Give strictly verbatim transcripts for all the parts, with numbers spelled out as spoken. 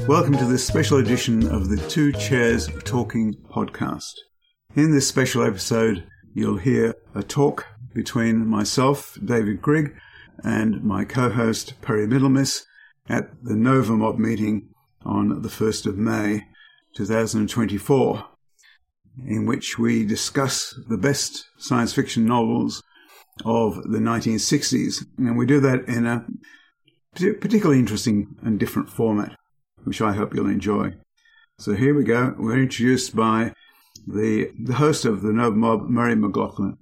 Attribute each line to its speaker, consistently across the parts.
Speaker 1: Welcome to this special edition of the Two Chairs Talking podcast. In this special episode, you'll hear a talk between myself, David Grigg, and my co-host, Perry Middlemiss, at the Nova Mob meeting on the first of May, twenty twenty-four, in which we discuss the best science fiction novels of the nineteen sixties. And we do that in a particularly interesting and different format, which I hope you'll enjoy. So here we go. We're introduced by the, the host of the Nova Mob, Murray McLaughlin.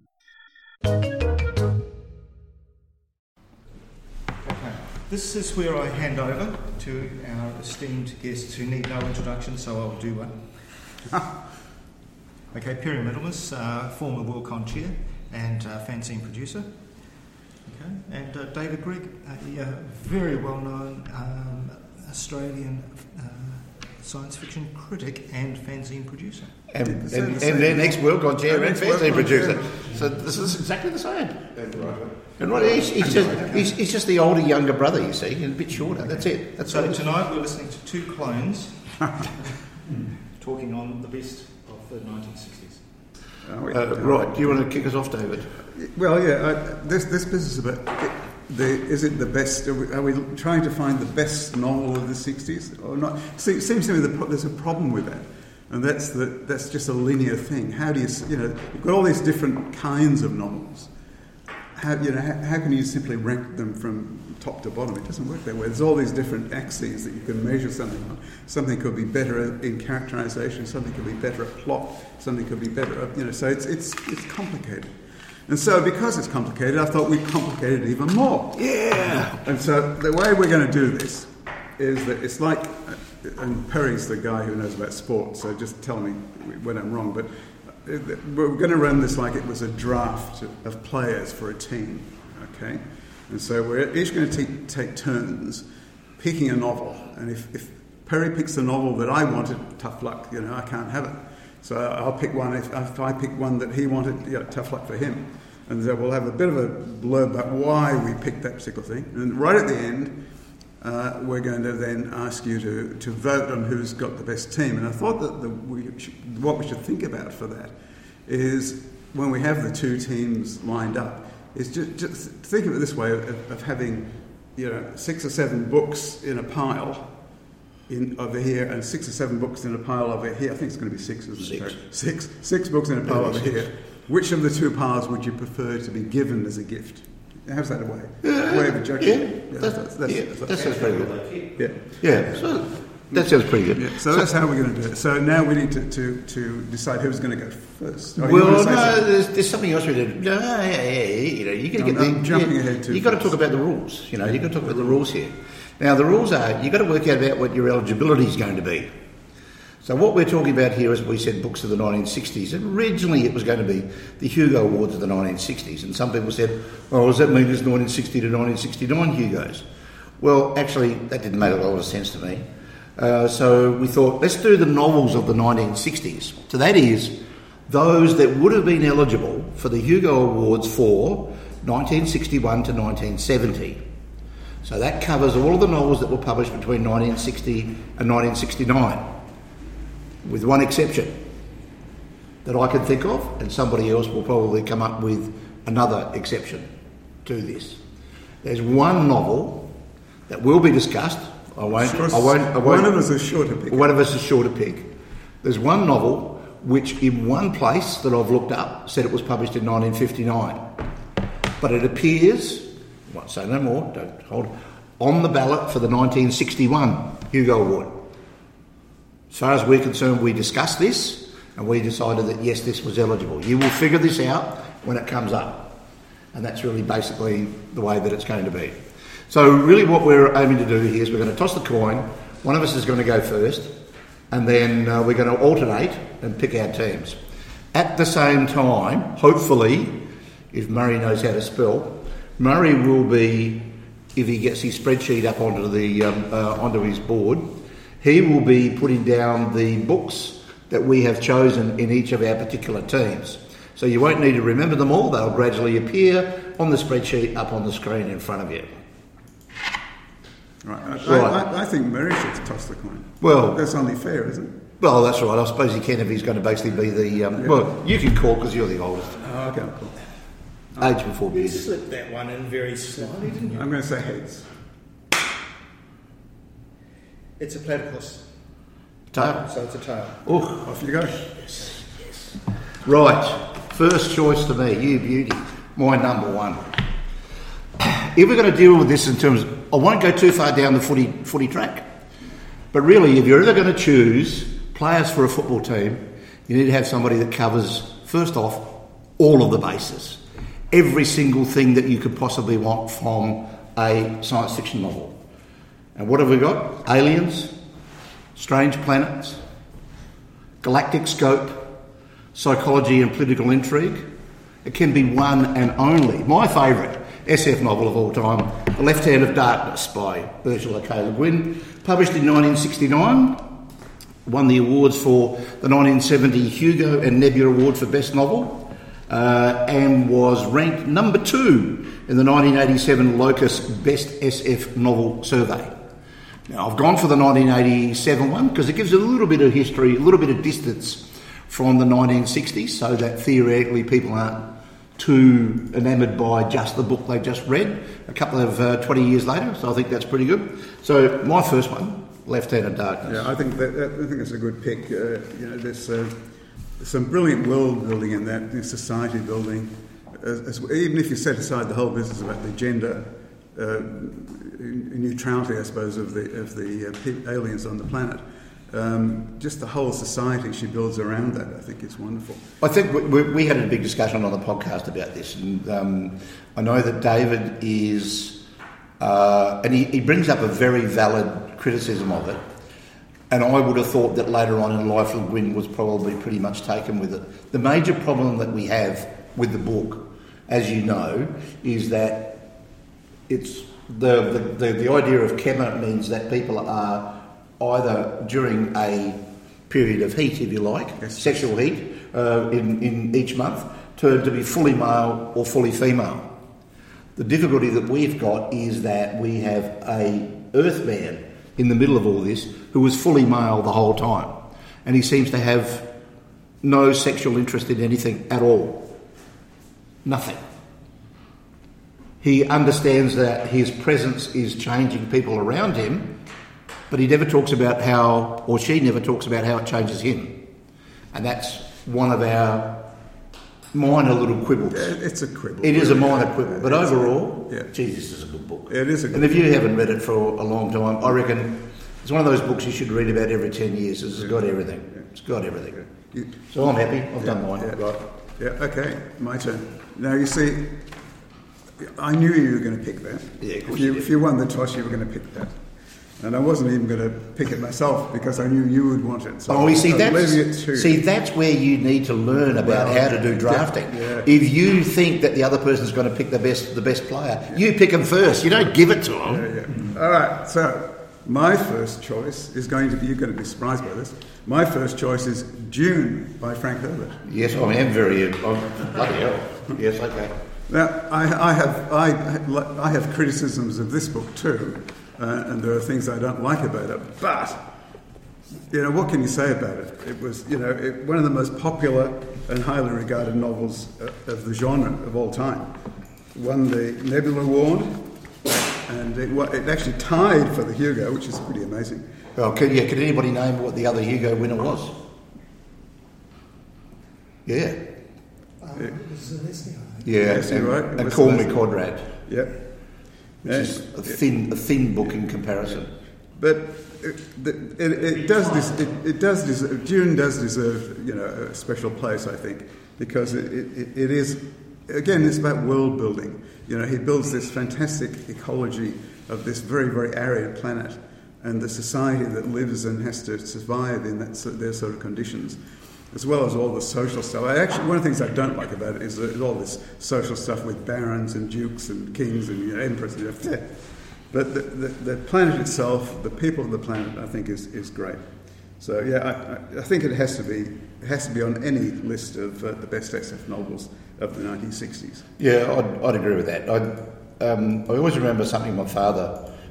Speaker 2: This is where I hand over to our esteemed guests who need no introduction, so I'll do one. Okay, Perry Middlemiss, uh, former Worldcon chair and uh, fanzine producer. Okay, and uh, David Grigg, a uh, very well-known um, Australian uh, science fiction critic and fanzine producer.
Speaker 3: And, and, and, and then ex-Worldcon chair and, and fanzine producer. Chair. So this is exactly the same. And right. And right, he's, he's, just, he's, he's just the older, younger brother, you see, and a bit shorter. Okay. That's it. That's
Speaker 2: so tonight we're listening to two clones talking on the best of the nineteen sixties.
Speaker 3: Oh, uh, right, do you want to kick us off, David?
Speaker 1: Well, yeah, uh, this this business about the, is it the best? Are we, are we trying to find the best novel of the sixties or not? See, it seems to me that there's a problem with that, and that's the, that's just a linear thing. How do you, you know, you've got all these different kinds of novels. How, you know, how, how can you simply rank them from top to bottom? It doesn't work that way. There's all these different axes that you can measure something on. Something could be better in characterization, something could be better at plot, something could be better at, you know, so it's it's it's complicated. And so because it's complicated, I thought we'd complicate it even more.
Speaker 3: Yeah!
Speaker 1: And so the way we're going to do this is that it's like, and Perry's the guy who knows about sport, so just tell me when I'm wrong, but we're going to run this like it was a draft of players for a team, okay? And so we're each going to take, take turns picking a novel. And if, if Perry picks the novel that I wanted, tough luck, you know, I can't have it. So I'll pick one. If, if I pick one that he wanted, you know, tough luck for him. And so we'll have a bit of a blurb about why we picked that particular thing. And right at the end, uh, we're going to then ask you to, to vote on who's got the best team. And I thought that the, we should, what we should think about for that is when we have the two teams lined up, is just, just think of it this way, of, of having, you know, six or seven books in a pile in over here and six or seven books in a pile over here. I think it's going to be six, isn't
Speaker 3: six.
Speaker 1: it? Six. Six books in a pile over here. Which of the two piles would you prefer to be given as a gift? How's that a way?
Speaker 3: Uh,
Speaker 1: way of a judging?
Speaker 3: Yeah,
Speaker 1: yeah,
Speaker 3: that's,
Speaker 1: that's, that's,
Speaker 3: yeah,
Speaker 1: that's,
Speaker 3: that sounds pretty good.
Speaker 1: Yeah.
Speaker 3: Yeah, so that sounds pretty good.
Speaker 1: Yeah, so, so that's how we're going to do it. So now we need to, to, to decide who's going to go first. Oh,
Speaker 3: well, no, there's, there's something else we did. No, yeah, yeah, you know, you got to get
Speaker 1: I'm
Speaker 3: the,
Speaker 1: jumping
Speaker 3: yeah,
Speaker 1: ahead too.
Speaker 3: You got to talk about the rules. You know, you got to talk about the rules here. Now, the rules are you got to work out about what your eligibility is going to be. So what we're talking about here is, we said books of the nineteen sixties. Originally, it was going to be the Hugo Awards of the nineteen sixties, and some people said, "Oh, does that mean there's nineteen sixty to nineteen sixty-nine Hugos?" Well, actually, that didn't make a lot of sense to me. Uh, so we thought, let's do the novels of the nineteen sixties. So that is those that would have been eligible for the Hugo Awards for nineteen sixty-one to nineteen seventy. So that covers all of the novels that were published between nineteen sixty and nineteen sixty-nine, with one exception that I can think of, and somebody else will probably come up with another exception to this. There's one novel that will be discussed. I won't. I won't. I won't.
Speaker 1: One of us is sure to pick.
Speaker 3: One of us is sure to pick. There's one novel which, in one place that I've looked up, said it was published in nineteen fifty-nine, but it appears, I won't say no more. Don't hold. On the ballot for the nineteen sixty-one Hugo Award. As far as we're concerned, we discussed this and we decided that yes, this was eligible. You will figure this out when it comes up, and that's really basically the way that it's going to be. So really what we're aiming to do here is we're going to toss the coin. One of us is going to go first, and then uh, we're going to alternate and pick our teams. At the same time, hopefully, if Murray knows how to spell, Murray will be, if he gets his spreadsheet up onto the um, uh, onto his board, he will be putting down the books that we have chosen in each of our particular teams. So you won't need to remember them all. They'll gradually appear on the spreadsheet up on the screen in front of you.
Speaker 1: Right. I,
Speaker 3: Right.
Speaker 1: I, I, I think Murray should toss the coin.
Speaker 3: Well,
Speaker 1: That's only fair, isn't it?
Speaker 3: well, that's right. I suppose he can if he's going to basically be the. Um,
Speaker 1: Yeah.
Speaker 3: Well, you can call because you're the oldest.
Speaker 1: Oh, okay, cool.
Speaker 3: Age before
Speaker 2: You
Speaker 3: beauty.
Speaker 2: slipped that one in very slightly, didn't you?
Speaker 1: I'm going to say heads.
Speaker 2: It's a platypus,
Speaker 3: Tail.
Speaker 2: so it's a tail.
Speaker 3: Oh,
Speaker 1: Off you go.
Speaker 3: right. First choice to me, you beauty. My number one. If we're going to deal with this in terms, of, I won't go too far down the footy footy track, but really, if you're ever going to choose players for a football team, you need to have somebody that covers, first off, all of the bases. Every single thing that you could possibly want from a science fiction novel. And what have we got? Aliens, strange planets, galactic scope, psychology and political intrigue. It can be one and only. My favourite S F novel of all time, The Left Hand of Darkness by Ursula K. Le Guin, published in nineteen sixty-nine, won the awards for the nineteen seventy Hugo and Nebula Award for Best Novel, uh, and was ranked number two in the nineteen eighty-seven Locus Best S F Novel Survey. Now, I've gone for the nineteen eighty-seven one because it gives a little bit of history, a little bit of distance from the nineteen sixties, so that theoretically people aren't too enamoured by just the book they've just read a couple of uh, twenty years later, so I think that's pretty good. So my first one, Left Hand of Darkness.
Speaker 1: Yeah, I think that, that I think it's a good pick. Uh, you know, there's uh, some brilliant world building in that, there's society building. As, as, even if you set aside the whole business about the gender uh, neutrality, I suppose, of the of the uh, aliens on the planet. Um, just the whole society she builds around that, I think, is wonderful.
Speaker 3: I think we, we had a big discussion on the podcast about this, and um, I know that David is, uh, and he, he brings up a very valid criticism of it, and I would have thought that later on in life Le Guin was probably pretty much taken with it. The major problem that we have with the book, as you know, is that it's the the, the, the idea of Kema means that people are either during a period of heat, if you like,
Speaker 1: yes.
Speaker 3: sexual heat, uh, in, in each month, turned to be fully male or fully female. The difficulty that we've got is that we have a Earthman in the middle of all this who was fully male the whole time, and he seems to have no sexual interest in anything at all. Nothing. He understands that his presence is changing people around him, but he never talks about how, or she never talks about how it changes him. And that's one of our minor little quibbles.
Speaker 1: Yeah, it's a quibble.
Speaker 3: It is a minor quibble, but
Speaker 1: It's
Speaker 3: overall,
Speaker 1: a, yeah.
Speaker 3: Jesus, this is a good book.
Speaker 1: It is a good
Speaker 3: And if you haven't read it for a long time, I reckon it's one of those books you should read about every ten years. It's got everything. It's got everything.
Speaker 1: You,
Speaker 3: So I'm happy. I've
Speaker 1: yeah,
Speaker 3: done mine.
Speaker 1: yeah.
Speaker 3: Right.
Speaker 1: Yeah, okay, my turn. Now, you see, I knew you were going to pick that.
Speaker 3: Yeah, of course
Speaker 1: if you,
Speaker 3: you did.
Speaker 1: if you won the toss, you were going to pick that. And I wasn't even going to pick it myself because I knew you would want it. So
Speaker 3: Oh, you see,
Speaker 1: I'll
Speaker 3: that's,
Speaker 1: leave it to
Speaker 3: see, that's where you need to learn about
Speaker 1: Well,
Speaker 3: how to do
Speaker 1: yeah,
Speaker 3: drafting.
Speaker 1: yeah.
Speaker 3: If you think that the other person's going to pick the best, the best player, you pick them first. You don't give it to them.
Speaker 1: Yeah, yeah. All right, so my first choice is going to be, you're going to be surprised by this, my first choice is Dune by Frank Herbert.
Speaker 3: Yes, I am very. I'm, bloody hell. Yes, okay.
Speaker 1: Now, I, I, have, I, I have criticisms of this book too, uh, and there are things I don't like about it, but, you know, what can you say about it? It was, you know, it, one of the most popular and highly regarded novels uh, of the genre of all time. Won the Nebula Award, and it, wa- it actually tied for the Hugo, which is pretty amazing.
Speaker 3: Well, could, yeah, could anybody name what the other Hugo winner was? Yeah.
Speaker 2: Um, it was Zelensky, I think.
Speaker 3: Yeah,
Speaker 1: Yes,
Speaker 3: and,
Speaker 1: you're right. It
Speaker 3: and
Speaker 1: was
Speaker 3: Call Me
Speaker 1: Zelensky.
Speaker 3: Conrad,
Speaker 1: Yep.
Speaker 3: which is a thin, a thin book in comparison.
Speaker 1: But it, it, it does this. It, it does deserve, Dune does deserve, you know, a special place, I think, because it, it, it is, again, it's about world building. You know, he builds this fantastic ecology of this very, very arid planet, and the society that lives and has to survive in that their sort of conditions, as well as all the social stuff. I actually, one of the things I don't like about it is, is all this social stuff with barons and dukes and kings and, you know, emperors and stuff. But the, the, the planet itself, the people of the planet, I think is, is great. So yeah, I, I think it has to be it has to be on any list of uh, the best S F novels of the nineteen sixties.
Speaker 3: Yeah, I'd, I'd agree with that. I um, I always remember something my father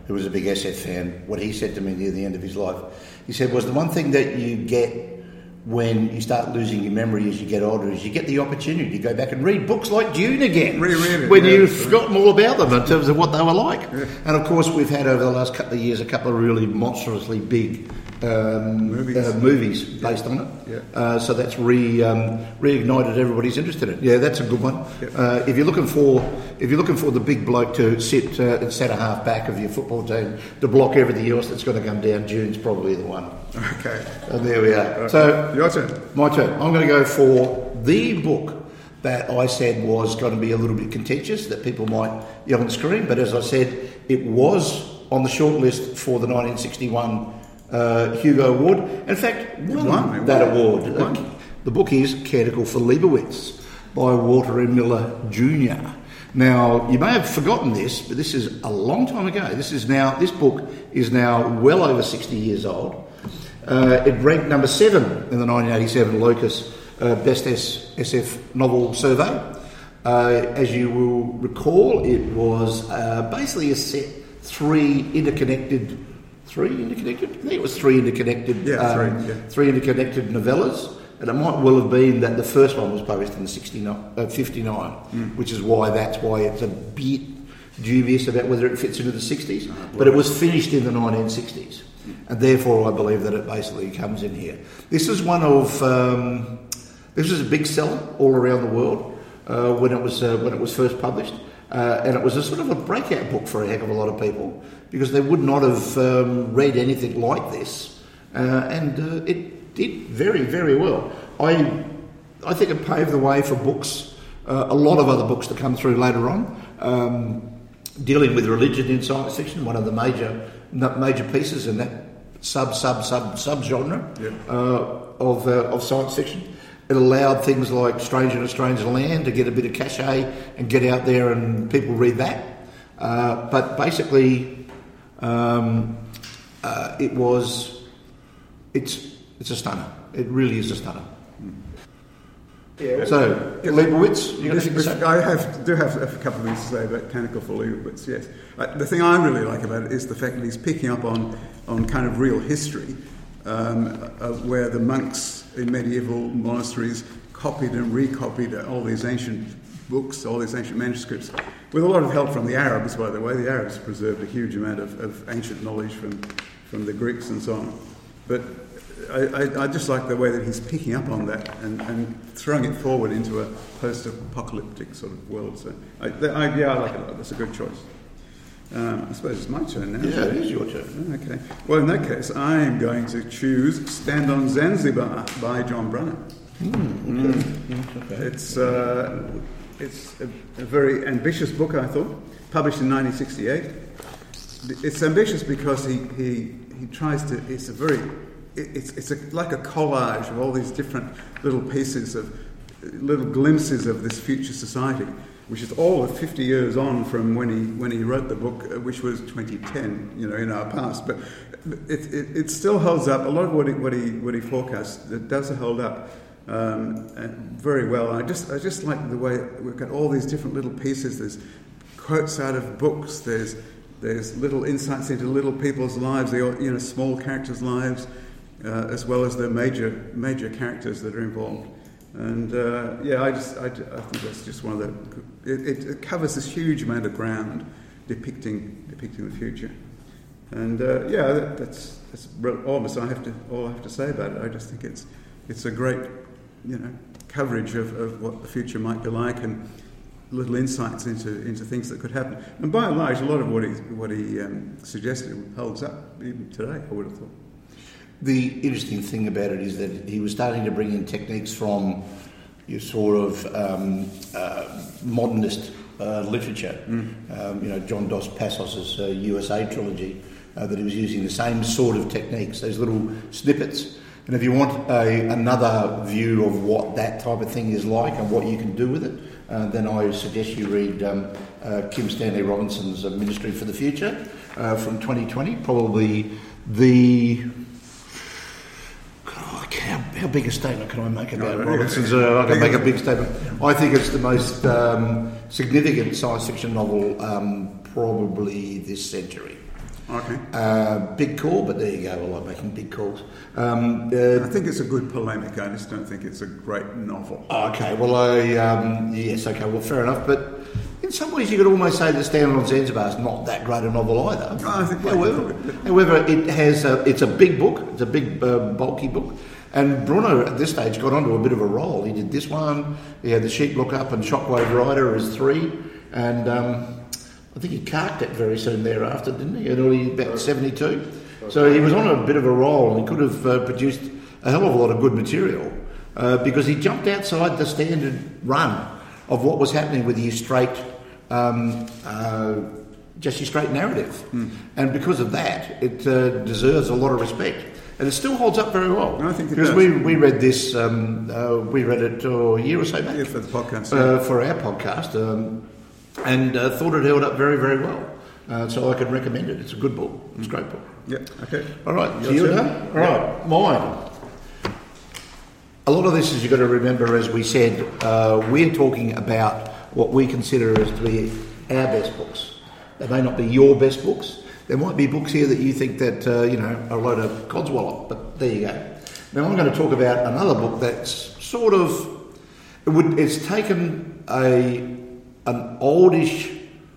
Speaker 3: who was a big S F fan, what he said to me near the end of his life, he said, was the one thing that you get when you start losing your memory as you get older is you get the opportunity to go back and read books like Dune again.
Speaker 1: Reread it,
Speaker 3: when
Speaker 1: yeah,
Speaker 3: you've
Speaker 1: right.
Speaker 3: forgotten all about them in terms of what they were like.
Speaker 1: Yeah.
Speaker 3: And of course, we've had over the last couple of years a couple of really monstrously big um,
Speaker 1: movies,
Speaker 3: uh, movies based
Speaker 1: yeah.
Speaker 3: on it.
Speaker 1: Yeah.
Speaker 3: Uh, so that's re um, reignited everybody's interest in it. Yeah, that's a good one.
Speaker 1: Yeah.
Speaker 3: Uh, if you're looking for if you're looking for the big bloke to sit uh, at centre half back of your football team to block everything else that's going to come down, Dune's probably the one.
Speaker 1: Okay.
Speaker 3: And there we are.
Speaker 1: Okay.
Speaker 3: So
Speaker 1: your turn.
Speaker 3: My turn. I'm going to go for the book that I said was going to be a little bit contentious, that people might yell and scream, but as I said, it was on the short list for the nineteen sixty-one uh, Hugo Award. In fact, won,
Speaker 1: won, it
Speaker 3: that
Speaker 1: won.
Speaker 3: award.
Speaker 1: It won.
Speaker 3: Uh, the book is Canticle for Leibowitz by Walter M. Miller Junior Now, you may have forgotten this, but this is a long time ago. This is now. This book is now well over sixty years old. Uh, it ranked number seven in the nineteen eighty-seven Locus uh, Best S- SF Novel Survey. Uh, as you will recall, it was uh, basically a set three interconnected, three interconnected. I think it was three interconnected,
Speaker 1: Yeah,
Speaker 3: um,
Speaker 1: three, yeah.
Speaker 3: three interconnected novellas. And it might well have been that the first one was published in sixty-nine, uh, fifty-nine, mm. which is why that's why it's a bit dubious about whether it fits into the sixties. Oh, but it was finished in the nineteen sixties. And therefore, I believe that it basically comes in here. This is one of um, this was a big seller all around the world uh, when it was uh, when it was first published, uh, and it was a sort of a breakout book for a heck of a lot of people because they would not have um, read anything like this, uh, and uh, it did very very well. I I think it paved the way for books, uh, a lot of other books to come through later on, um, dealing with religion in science fiction, one of the major. major pieces in that sub sub sub sub genre
Speaker 1: yeah.
Speaker 3: uh, of uh, of science fiction. It allowed things like Stranger in a Strange Land to get a bit of cachet and get out there and people read that. Uh, but basically, um, uh, it was it's it's a stunner. It really is a stunner. Yeah. So, Leibowitz, you got anything to say?
Speaker 1: I have, do have a couple of things to say about Canticle for Leibowitz, yes. Uh, the thing I really like about it is the fact that he's picking up on, on kind of real history, um, uh, where the monks in medieval monasteries copied and recopied all these ancient books, all these ancient manuscripts, with a lot of help from the Arabs, by the way. The Arabs preserved a huge amount of, of ancient knowledge from, from the Greeks and so on. But I, I, I just like the way that he's picking up on that and, and throwing it forward into a post-apocalyptic sort of world. So, I, I, yeah, I like it a lot. That's a good choice. Um, I suppose it's my turn now.
Speaker 3: Yeah, it is your turn.
Speaker 1: Okay. Well, in that case, I am going to choose Stand on Zanzibar by John Brunner.
Speaker 3: Mm, okay. Mm. Okay.
Speaker 1: It's, uh, it's a, a very ambitious book, I thought, published in nineteen sixty-eight. It's ambitious because he, he, he tries to... It's a very... It's it's a, like a collage of all these different little pieces of little glimpses of this future society, which is all of fifty years on from when he when he wrote the book, which was twenty ten, you know, in our past. But it it, it still holds up. A lot of what he what he what he forecast, it does hold up um, very well. And I just I just like the way we've got all these different little pieces. There's quotes out of books. There's there's little insights into little people's lives. They all, you know, small characters' lives. Uh, as well as the major major characters that are involved, and uh, yeah, I just I, I think that's just one of the it, it, it covers this huge amount of ground, depicting depicting the future, and uh, yeah, that, that's that's almost I have to all I have to say about it. I just think it's it's a great you know coverage of, of what the future might be like and little insights into into things that could happen. And by and large, a lot of what he what he um, suggested holds up even today. I would have thought.
Speaker 3: The interesting thing about it is that he was starting to bring in techniques from your sort of um, uh, modernist uh, literature. Mm. Um, you know, John Dos Passos's uh, U S A trilogy, uh, that he was using the same sort of techniques, those little snippets. And if you want a, another view of what that type of thing is like and what you can do with it, uh, then I suggest you read um, uh, Kim Stanley Robinson's uh, Ministry for the Future uh, from twenty twenty, probably the... How, how big a statement can I make about it? Robinson's, uh, I can make a big statement. I think it's the most um, significant science fiction novel um, probably this century.
Speaker 1: Okay.
Speaker 3: Uh, big call, but there you go. I like making big calls. Um, uh,
Speaker 1: I think it's a good polemic. I just don't think it's a great novel.
Speaker 3: Okay, well, I um, yes, okay, well, fair enough. But in some ways, you could almost say that Standing on Zanzibar is not that great a novel either.
Speaker 1: Oh, I think
Speaker 3: however, however, it has a, it's a big book. It's a big, uh, bulky book. And Bruno, at this stage, got onto a bit of a roll. He did this one. He had The Sheep Look Up and Shockwave Rider as three, and um, I think he carked it very soon thereafter, didn't he? At only about seventy-two. So he was on a bit of a roll, and he could have uh, produced a hell of a lot of good material uh, because he jumped outside the standard run of what was happening with his straight, um, uh, just his straight narrative. Mm. And because of that, it uh, deserves a lot of respect. And it still holds up very well.
Speaker 1: I think it
Speaker 3: because
Speaker 1: does.
Speaker 3: we we read this, um, uh, we read it oh, a year or so back.
Speaker 1: Yeah, for the podcast.
Speaker 3: Uh, for our podcast. Um, and uh, thought it held up very, very well. Uh, so I can recommend it. It's a good book. It's a great book.
Speaker 1: Yeah, okay.
Speaker 3: All right,
Speaker 1: Your
Speaker 3: so you
Speaker 1: turn?
Speaker 3: done? All right, mine. A lot of this is you've got to remember, as we said, uh, we're talking about what we consider as to be our best books. They may not be your best books. There might be books here that you think that, uh, you know, are a load of codswallop, but there you go. Now I'm going to talk about another book that's sort of, it would, it's taken a an oldish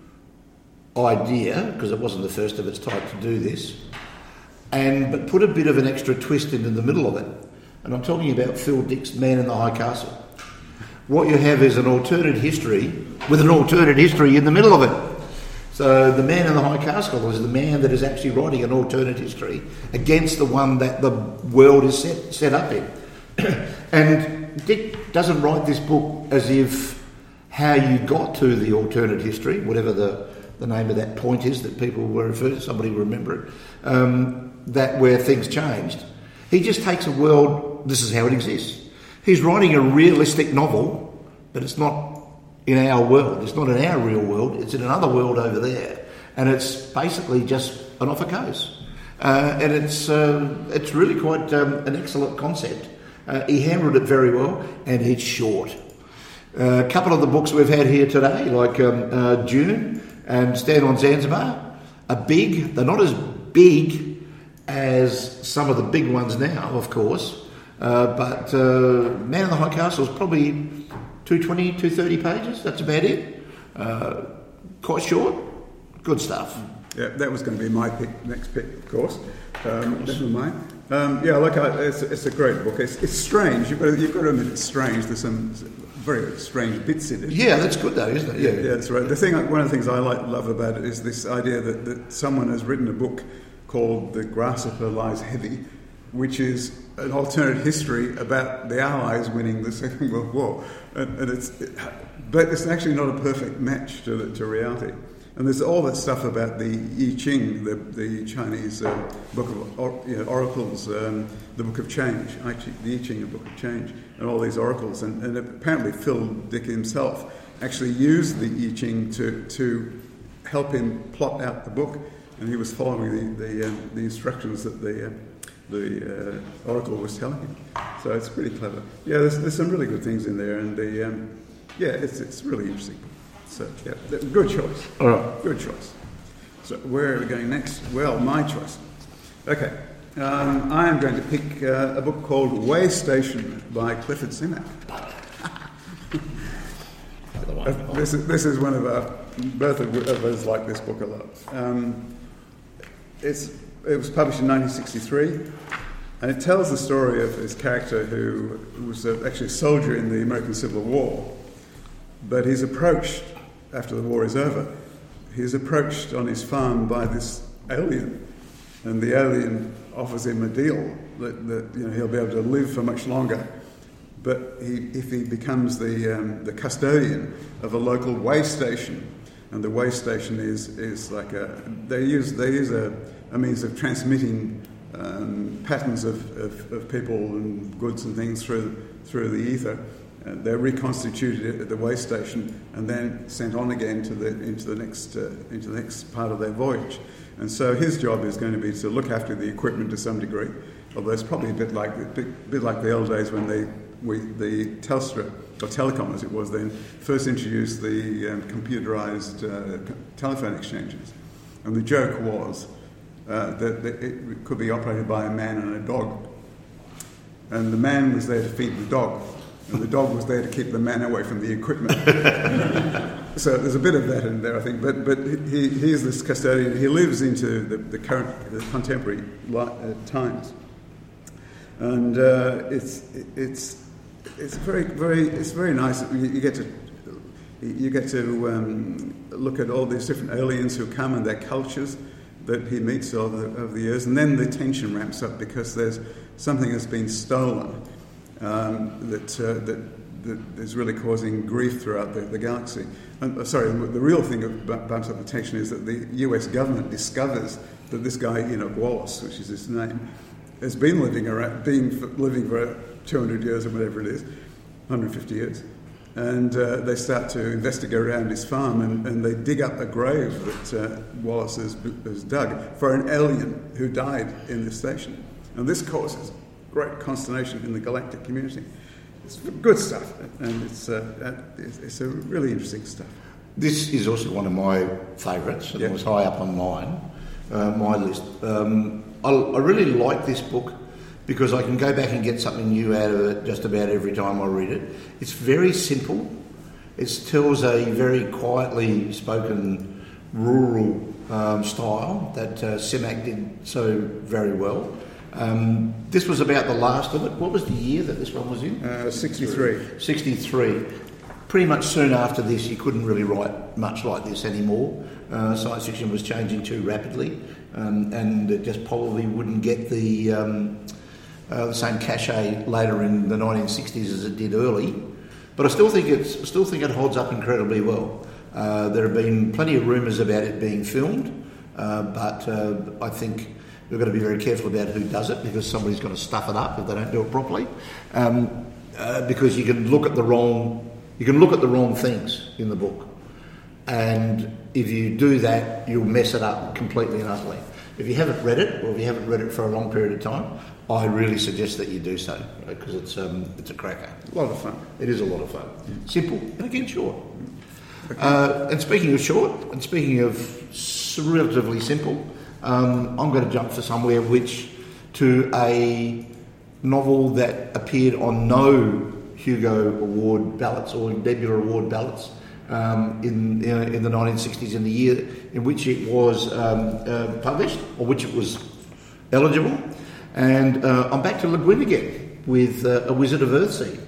Speaker 3: idea, because it wasn't the first of its type to do this, and but put a bit of an extra twist into the middle of it. And I'm talking about Phil Dick's Man in the High Castle. What you have is an alternate history with an alternate history in the middle of it. So the Man in the High Castle is the man that is actually writing an alternate history against the one that the world is set, set up in. And Dick doesn't write this book as if how you got to the alternate history, whatever the, the name of that point is that people were referred to, somebody will remember it, um, that where things changed. He just takes a world, this is how it exists. He's writing a realistic novel, but it's not in our world. It's not in our real world. It's in another world over there. And it's basically just an off a coast. Uh, and it's uh, it's really quite um, an excellent concept. Uh, he handled it very well, and it's short. Uh, a couple of the books we've had here today, like um, uh, Dune and Stand on Zanzibar, are big. They're not as big as some of the big ones now, of course. Uh, but uh, Man in the High Castle is probably two twenty, two thirty pages. That's about it. Uh, quite short. Good stuff.
Speaker 1: Yeah, that was going to be my pick, next pick, of course. Um, never mind. Um, yeah, like I, it's, it's a great book. It's, it's strange. You've got, to, you've got to admit it's strange. There's some very strange bits in it.
Speaker 3: Yeah, that's good though, isn't it? Yeah,
Speaker 1: yeah, that's right. The thing, one of the things I like, love about it is this idea that, that someone has written a book called The Grasshopper Lies Heavy, which is an alternate history about the Allies winning the Second World War, and, and it's, it, but it's actually not a perfect match to the, to reality. And there's all that stuff about the I Ching, the, the Chinese uh, book of or, you know, oracles, um, the Book of Change, I Ching, the I Ching, the Book of Change, and all these oracles. And, and apparently Phil Dick himself actually used the I Ching to to help him plot out the book, and he was following the the, um, the instructions that the uh, the uh, oracle was telling him. So it's pretty clever. Yeah, there's, there's some really good things in there, and the um, yeah, it's it's really interesting. So, yeah, good choice.
Speaker 3: All right.
Speaker 1: Good choice. So, where are we going next? Well, my choice. Okay. Um, I am going to pick uh, a book called Way Station by Clifford Simak. uh, this, is, this is one of our, both of us like this book a lot. Um, it's, it was published in nineteen sixty-three, and it tells the story of his character who was uh, actually a soldier in the American Civil War, but he's approached after the war is over, he's approached on his farm by this alien, and the alien offers him a deal that, that you know he'll be able to live for much longer, but he, if he becomes the um, the custodian of a local way station, and the way station is is like a they use they use a, a means of transmitting um, patterns of, of, of people and goods and things through through the ether. Uh, they're reconstituted at the way station and then sent on again to the into the next uh, into the next part of their voyage. And so his job is going to be to look after the equipment to some degree. Although it's probably a bit like a bit, bit like the old days when they we the Telstra or Telecom as it was then first introduced the um, computerized uh, telephone exchanges. And the joke was uh, that, that it could be operated by a man and a dog. And the man was there to feed the dog, and the dog was there to keep the man away from the equipment. So there's a bit of that in there, I think. But but he he is this custodian. He lives into the, the current, the contemporary li- uh, times, and uh, it's it's it's very very it's very nice. You, you get to you get to um, look at all these different aliens who come and their cultures that he meets over the, over the years, and then the tension ramps up because there's something that's been stolen um, that, uh, that that is really causing grief throughout the, the galaxy. And, uh, sorry, the real thing that bumps up the tension is that the U S government discovers that this guy Enoch Wallace, which is his name, has been living around, been for, living for two hundred years or whatever it is, one hundred fifty years. And uh, they start to investigate around his farm, and, and they dig up a grave that uh, Wallace has, has dug for an alien who died in this station. And this causes great consternation in the galactic community. It's good stuff, and it's, uh, it's, it's a really interesting stuff.
Speaker 3: This is also one of my favourites, and
Speaker 1: yep.
Speaker 3: it was high up on mine, uh, my list. Um, I, I really like this book because I can go back and get something new out of it just about every time I read it. It's very simple. It tells a very quietly spoken rural um, style that uh, Simak did so very well. Um, this was about the last of it. What was the year that this one was in?
Speaker 1: Uh, sixty-three.
Speaker 3: sixty-three. Pretty much soon after this, you couldn't really write much like this anymore. Uh, science fiction was changing too rapidly, um, and it just probably wouldn't get the... Um, Uh, the same cachet later in the nineteen sixties as it did early, but I still think it's still think it holds up incredibly well. Uh, there have been plenty of rumours about it being filmed, uh, but uh, I think we've got to be very careful about who does it because somebody's going to stuff it up if they don't do it properly. Um, uh, because you can look at the wrong you can look at the wrong things in the book, and if you do that, you'll mess it up completely and utterly. If you haven't read it, or if you haven't read it for a long period of time, I really suggest that you do so, because it's um, it's a cracker.
Speaker 1: A lot of fun.
Speaker 3: It is a lot of fun. Mm. Simple, and again, short. Okay. Uh, and speaking of short, and speaking of relatively simple, um, I'm going to jump for somewhere which, to a novel that appeared on no Hugo Award ballots or Nebula Award ballots um, in uh, in the nineteen sixties, in the year in which it was um, uh, published, or which it was eligible. And uh, I'm back to Le Guin again with uh, A Wizard of Earthsea.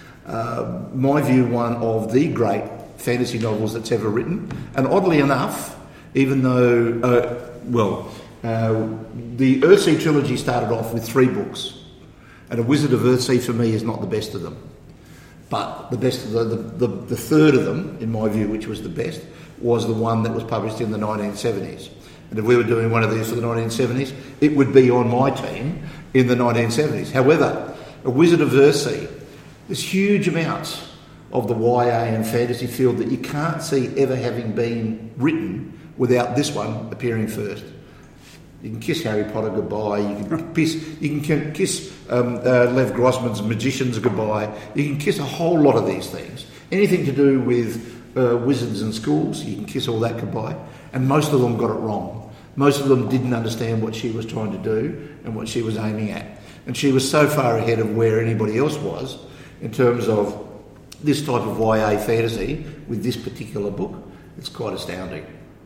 Speaker 3: Uh, my view, one of the great fantasy novels that's ever written. And oddly enough, even though, uh, well, uh, the Earthsea trilogy started off with three books. And A Wizard of Earthsea, for me, is not the best of them. But the best of the, the, the, the third of them, in my view, which was the best, was the one that was published in the nineteen seventies. And if we were doing one of these for the nineteen seventies, it would be on my team in the nineteen seventies. However, A Wizard of Earthsea, there's huge amounts of the Y A and fantasy field that you can't see ever having been written without this one appearing first. You can kiss Harry Potter goodbye. You can kiss, you can kiss um, uh, Lev Grossman's Magicians goodbye. You can kiss a whole lot of these things. Anything to do with uh, wizards and schools, you can kiss all that goodbye. And most of them got it wrong. Most of them didn't understand what she was trying to do and what she was aiming at. And she was so far ahead of where anybody else was in terms of this type of Y A fantasy with this particular book. It's quite astounding.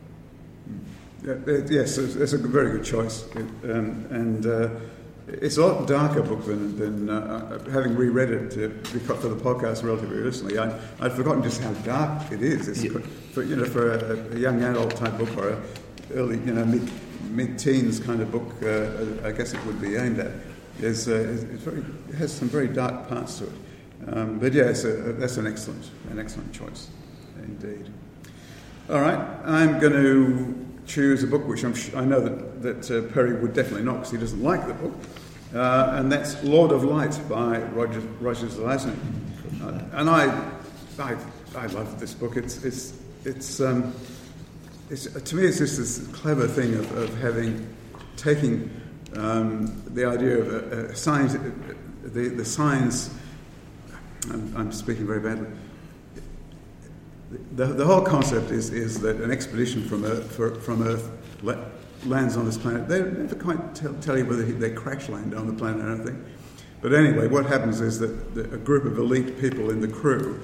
Speaker 1: Yeah, it, yes, it's, it's a very good choice. It, um, and uh, it's a lot darker book than, than uh, having reread it uh, for the podcast relatively recently. I, I'd forgotten just how dark it is. It's
Speaker 3: yeah.
Speaker 1: for, you know, for a, a young adult type book, or a early, you know, mid, mid-teens kind of book, uh, I guess it would be aimed at. Is uh, it's very, it has some very dark parts to it. Um, but yeah, it's a, that's an excellent, an excellent choice, indeed. All right, I'm going to choose a book which I'm sh- I know that that uh, Perry would definitely not, because he doesn't like the book, uh, and that's Lord of Light by Roger Roger Zelazny. Uh, and I, I, I love this book. It's it's it's. Um, It's, to me, it's just this clever thing of, of having, taking um, the idea of a, a science, the, the science, I'm, I'm speaking very badly, the, the whole concept is, is that an expedition from Earth, for, from Earth la- lands on this planet. They never quite tell, tell you whether they crash land on the planet or anything. But anyway, what happens is that the, a group of elite people in the crew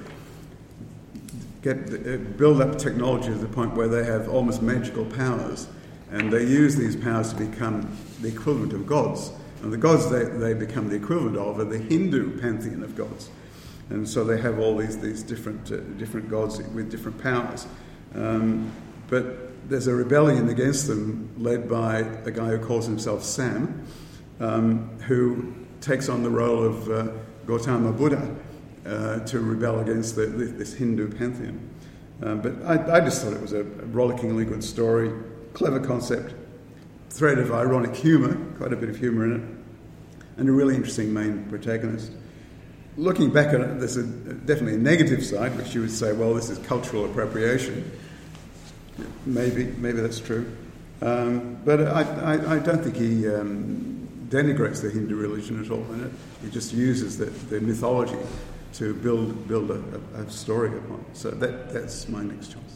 Speaker 1: get uh, build up technology to the point where they have almost magical powers, and they use these powers to become the equivalent of gods. And the gods they, they become the equivalent of are the Hindu pantheon of gods. And so they have all these these different uh, different gods with different powers. Um, but there's a rebellion against them led by a guy who calls himself Sam, um, who takes on the role of uh, Gautama Buddha uh, to rebel against the, the, this Hindu pantheon. Um, but I, I just thought it was a, a rollickingly good story, clever concept, thread of ironic humour, quite a bit of humour in it, and a really interesting main protagonist. Looking back at it, there's a, definitely a negative side, which you would say, well, this is cultural appropriation. Maybe, maybe that's true. Um, but I, I, I don't think he um, denigrates the Hindu religion at all in it. He just uses the, the mythology to build build a, a story upon. So that that's my next choice.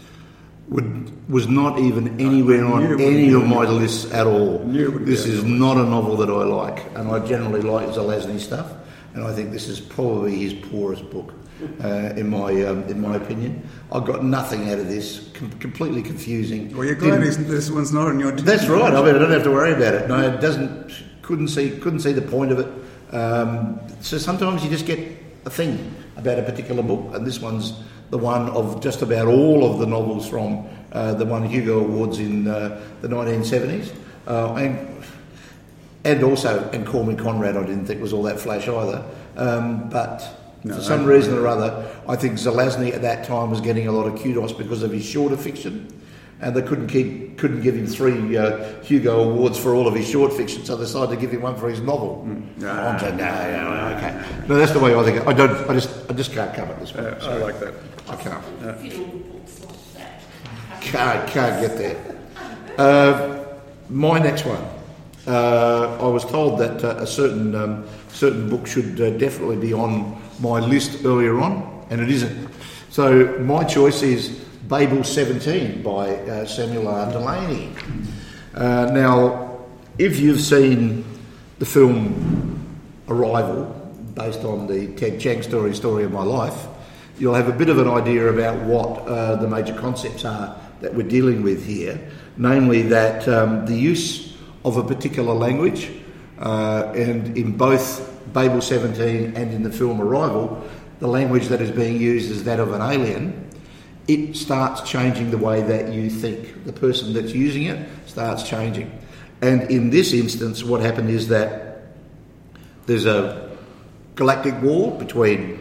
Speaker 3: Would, was not even anywhere on any of my lists at all. This is not a novel that I like, and I generally like Zelazny stuff, and I think this is probably his poorest book, uh, in my um, in my opinion. I got nothing out of this. Com- completely confusing.
Speaker 1: Well, you're glad this one's not on your team.
Speaker 3: That's right. I mean, I don't have to worry about it. No, it doesn't. Couldn't see. Couldn't see the point of it. Um, so sometimes you just get a thing about a particular book, and this one's the one of just about all of the novels from uh, the won Hugo Awards in uh, the nineteen seventies, uh, and and also and Call Me Conrad. I didn't think was all that flash either, um, but. No, for some reason or other, I think Zelazny at that time was getting a lot of kudos because of his shorter fiction, and they couldn't keep couldn't give him three uh, Hugo Awards for all of his short fiction, so they decided to give him one for his novel. Mm. No, I'm saying, no, no, okay. No, that's the way I think it. I don't. I just, I just can't cover this one.
Speaker 1: Uh, I like that.
Speaker 3: I can't. Uh, can't, can't get there. Uh, my next one. Uh, I was told that uh, a certain um, certain book should uh, definitely be on my list earlier on, and it isn't. So my choice is Babel seventeen by uh, Samuel R. Delany. Uh, now, if you've seen the film Arrival, based on the Ted Chiang story, Story of My Life, you'll have a bit of an idea about what uh, the major concepts are that we're dealing with here, namely that um, the use of a particular language, uh, and in both Babel seventeen and in the film Arrival, the language that is being used is that of an alien. It starts changing the way that you think. The person that's using it starts changing. And in this instance, what happened is that there's a galactic war between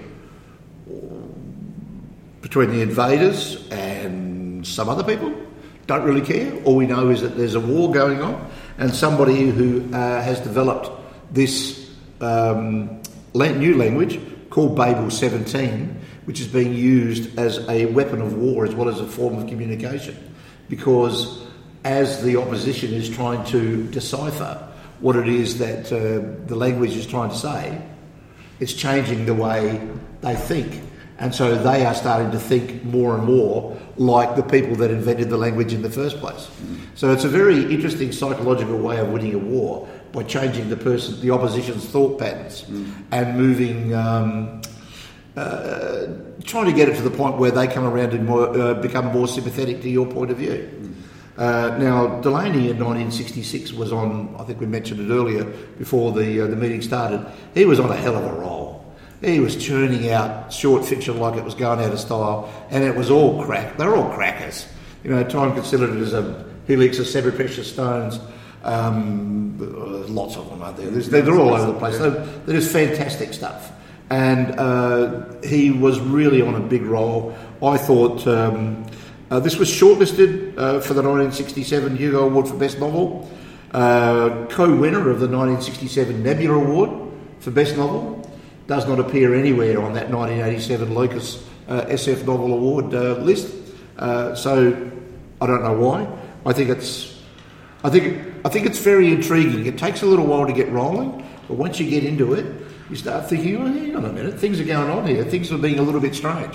Speaker 3: between the invaders and some other people. Don't really care. All we know is that there's a war going on, and somebody who uh, has developed this um, new language called Babel seventeen, which is being used as a weapon of war as well as a form of communication, because as the opposition is trying to decipher what it is that uh, the language is trying to say, it's changing the way they think. And so they are starting to think more and more like the people that invented the language in the first place. Mm. So it's a very interesting psychological way of winning a war, by changing the person, the opposition's thought patterns, mm. and moving, um, uh, trying to get it to the point where they come around and more, uh, become more sympathetic to your point of view. Mm. Uh, now, Delany in nineteen sixty-six was on, I think we mentioned it earlier before the uh, the meeting started, he was on a hell of a roll. He was churning out short fiction like it was going out of style, and it was all crack. They're all crackers. You know, Time considered it as a helix of semi-precious stones. Um, lots of them are there. There's, they're all over the place. They're, they're just fantastic stuff. And uh, he was really on a big roll. I thought um, uh, this was shortlisted uh, for the nineteen sixty-seven Hugo Award for Best Novel, uh, co-winner of the nineteen sixty-seven Nebula Award for Best Novel. Does not appear anywhere on that nineteen eighty-seven Locus uh, S F Novel Award uh, list. Uh, so I don't know why. I think it's, I think, I think it's very intriguing. It takes a little while to get rolling, but once you get into it, you start thinking, oh, hang on a minute, things are going on here. Things are being a little bit strange.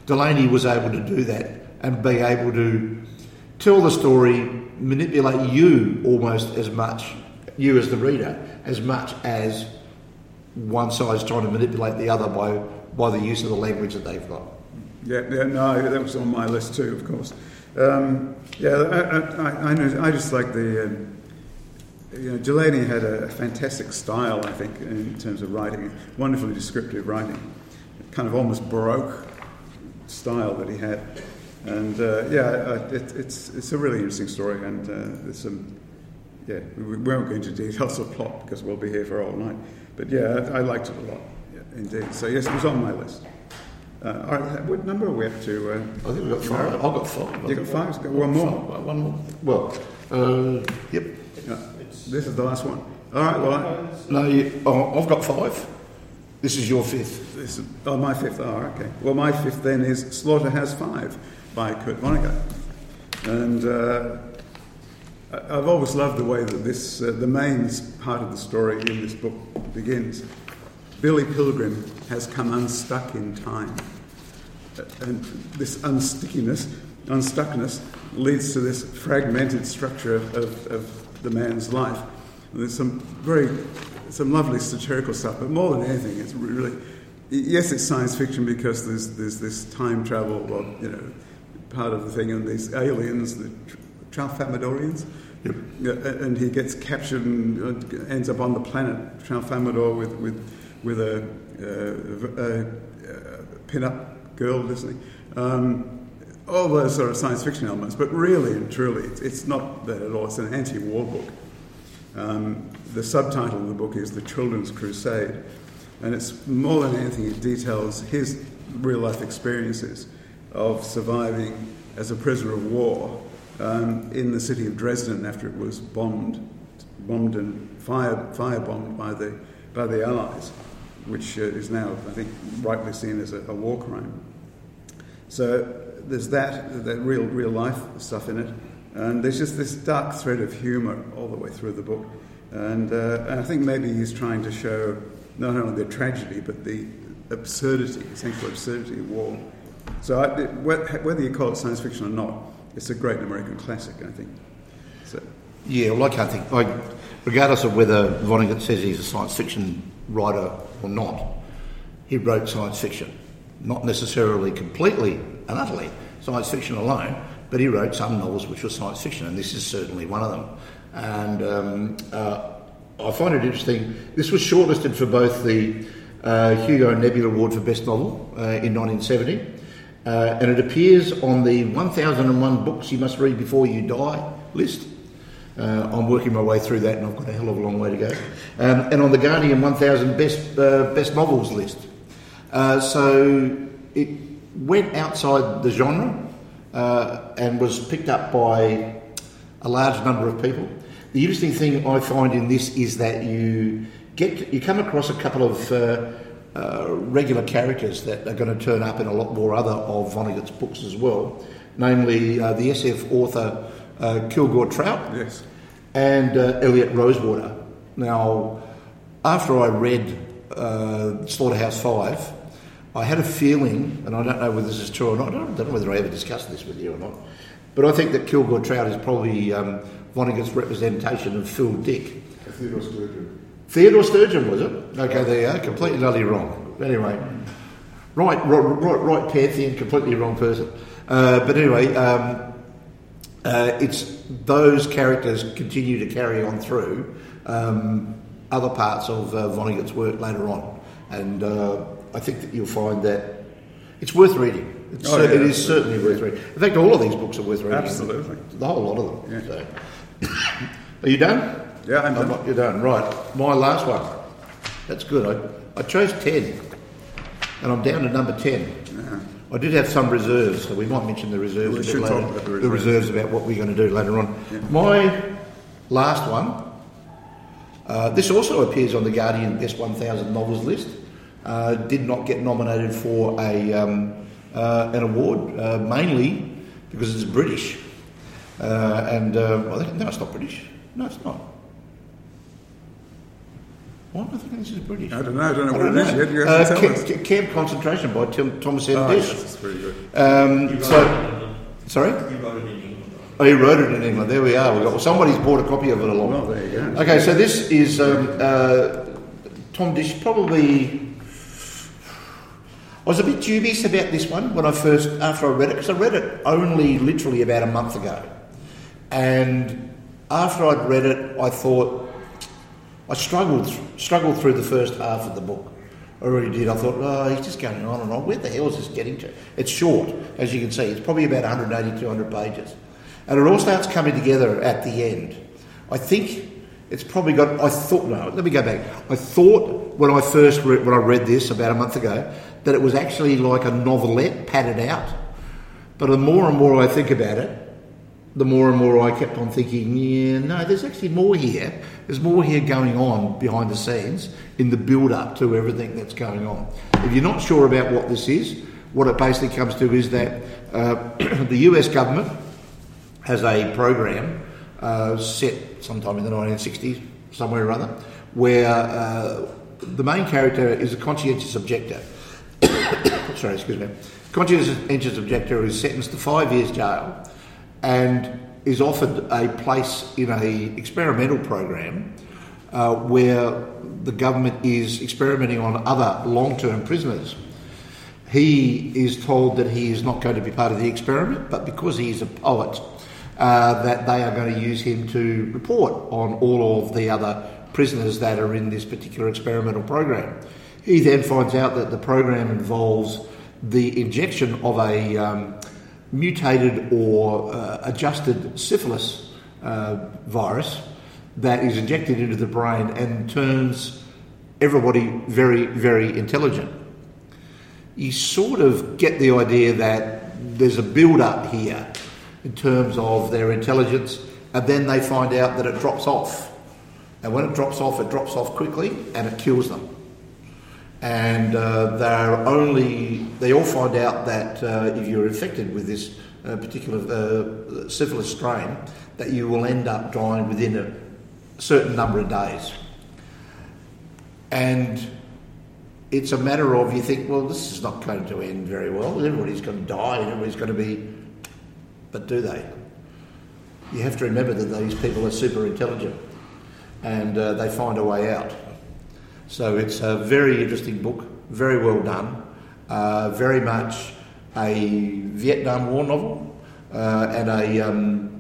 Speaker 3: Delaney was able to do that and be able to tell the story, manipulate you almost as much, you as the reader, as much as one side's trying to manipulate the other by, by the use of the language that they've got.
Speaker 1: Yeah, yeah, no, that was on my list too, of course. Um, yeah, I, I, I, know, I just like the, um, you know, Delaney had a fantastic style, I think, in terms of writing, wonderfully descriptive writing, kind of almost Baroque style that he had. And uh, yeah, it, it's it's a really interesting story, and uh, there's some, yeah, we won't go into details of plot because we'll be here for all night. But yeah, I, I liked it a lot, yeah, indeed. So yes, it was on my list. Uh, all right, what number are we up to? Uh,
Speaker 3: I think we've got five. I've got five.
Speaker 1: You got five? It's got one more.
Speaker 3: Five, one more. Well, uh, yep.
Speaker 1: Uh, this is the last one. All right, well, I,
Speaker 3: no, you, oh, I've got five. This is your fifth.
Speaker 1: This is, oh, my fifth. Oh, okay. Well, my fifth then is Slaughterhouse-Five by Kurt Vonnegut, and uh, I've always loved the way that this, uh, the main part of the story in this book begins. Billy Pilgrim has come unstuck in time, and this unstickiness, unstuckness, leads to this fragmented structure of, of, of the man's life. And there's some very, some lovely satirical stuff, but more than anything, it's really, yes, it's science fiction because there's there's this time travel, well, you know, part of the thing, and these aliens, the Tralfamadorians, yep. And he gets captured and ends up on the planet Tralfamador with with with a, uh, a, a pin-up girl, doesn't he? Um, all those sort of science fiction elements, but really and truly, it's, it's not that at all. It's an anti-war book. Um, the subtitle of the book is The Children's Crusade, and it's more than anything, it details his real-life experiences of surviving as a prisoner of war um, in the city of Dresden after it was bombed, bombed and fire firebombed by the by the Allies, which uh, is now, I think, rightly seen as a, a war crime. So there's that, that real real life stuff in it, and there's just this dark thread of humour all the way through the book, and, uh, and I think maybe he's trying to show not only the tragedy but the absurdity, essential absurdity of war. So I, whether you call it science fiction or not, it's a great American classic, I think. So.
Speaker 3: Yeah, well, I can't think, like, regardless of whether Vonnegut says he's a science fiction writer or not, he wrote science fiction. Not necessarily completely and utterly science fiction alone, but he wrote some novels which were science fiction, and this is certainly one of them. And um, uh, I find it interesting, this was shortlisted for both the uh, Hugo and Nebula Award for Best Novel uh, in nineteen seventy, uh, and it appears on the one thousand one Books You Must Read Before You Die list. Uh, I'm working my way through that, and I've got a hell of a long way to go. Um, and on the Guardian one thousand Best uh, Best Novels list. Uh, so it went outside the genre uh, and was picked up by a large number of people. The interesting thing I find in this is that you get you come across a couple of uh, uh, regular characters that are going to turn up in a lot more other of Vonnegut's books as well, namely uh, the S F author uh, Kilgore Trout,
Speaker 1: yes,
Speaker 3: and uh, Elliot Rosewater. Now, after I read uh, Slaughterhouse-Five, I had a feeling, and I don't know whether this is true or not, I don't, don't know whether I ever discussed this with you or not, but I think that Kilgore Trout is probably um, Vonnegut's representation of Phil Dick.
Speaker 1: Theodore Sturgeon.
Speaker 3: Theodore Sturgeon, was it? Okay, there you are, completely utterly wrong. Anyway, right, right, right, right Pantheon, completely wrong person. Uh, but anyway, um, uh, it's those characters continue to carry on through um, other parts of uh, Vonnegut's work later on. And uh, I think that you'll find that it's worth reading. It's
Speaker 1: oh,
Speaker 3: cer-
Speaker 1: yeah,
Speaker 3: it is certainly worth reading. In fact, all of these books are worth reading.
Speaker 1: Absolutely.
Speaker 3: The whole lot of them.
Speaker 1: Yeah.
Speaker 3: So. Are you done?
Speaker 1: Yeah, I'm done.
Speaker 3: not, you're done. Right. My last one. That's good. I, I chose ten, and I'm down to number ten.
Speaker 1: Yeah.
Speaker 3: I did have some reserves, so we might mention the reserves
Speaker 1: We
Speaker 3: a bit
Speaker 1: should
Speaker 3: later.
Speaker 1: talk about the
Speaker 3: the
Speaker 1: reserves.
Speaker 3: reserves about what we're going to do later on.
Speaker 1: Yeah.
Speaker 3: My last one, uh, this also appears on the Guardian Best one thousand Novels list, uh, did not get nominated for a um, uh, an award, uh, mainly because it's British. Uh, and, uh, well, no, it's not British. No, it's not. What? I think this is British.
Speaker 1: I don't know. I don't know
Speaker 3: I
Speaker 1: what
Speaker 3: don't
Speaker 1: it is
Speaker 3: know.
Speaker 1: yet. You have
Speaker 3: Uh,
Speaker 1: to tell
Speaker 3: Camp,
Speaker 1: us.
Speaker 3: Camp Concentration by Tim, Thomas
Speaker 1: Oh,
Speaker 3: Endish.
Speaker 1: yes, it's very good.
Speaker 3: Um, so, sorry?
Speaker 4: You wrote it in England.
Speaker 3: Oh, he wrote it in England. There we are. We got, well, somebody's bought a copy of it along.
Speaker 1: Well, there you go.
Speaker 3: Okay, so this is um, uh, Tom Dish. Probably, I was a bit dubious about this one when I first, after I read it, because I read it only literally about a month ago, and after I'd read it, I thought I struggled struggled through the first half of the book. I really did. I thought, oh, he's just going on and on. Where the hell is this getting to? It's short, as you can see. It's probably about one eighty, two hundred pages. And it all starts coming together at the end. I think it's probably got, I thought, no, let me go back. I thought when I first read, when I read this about a month ago, that it was actually like a novelette padded out. But the more and more I think about it, the more and more I kept on thinking, yeah, no, there's actually more here. There's more here going on behind the scenes in the build-up to everything that's going on. If you're not sure about what this is, what it basically comes to is that uh, the U S government has a program uh, set sometime in the nineteen sixties, somewhere or other, where uh, the main character is a conscientious objector. Sorry, excuse me. Conscientious objector is sentenced to five years jail and is offered a place in a experimental program uh, where the government is experimenting on other long-term prisoners. He is told that he is not going to be part of the experiment, but because he is a poet, uh, that they are going to use him to report on all of the other prisoners that are in this particular experimental program. He then finds out that the program involves the injection of a um, mutated or uh, adjusted syphilis uh, virus that is injected into the brain and turns everybody very, very intelligent. You sort of get the idea that there's a build-up here in terms of their intelligence, and then they find out that it drops off. And when it drops off, it drops off quickly and it kills them. And uh, they're only, they all find out that uh, if you're infected with this uh, particular uh, syphilis strain, that you will end up dying within a certain number of days. And it's a matter of, you think, well, this is not going to end very well. Everybody's going to die and everybody's going to be... But do they? You have to remember that these people are super intelligent and uh, they find a way out. So it's a very interesting book, very well done, uh, very much a Vietnam War novel uh, and a um,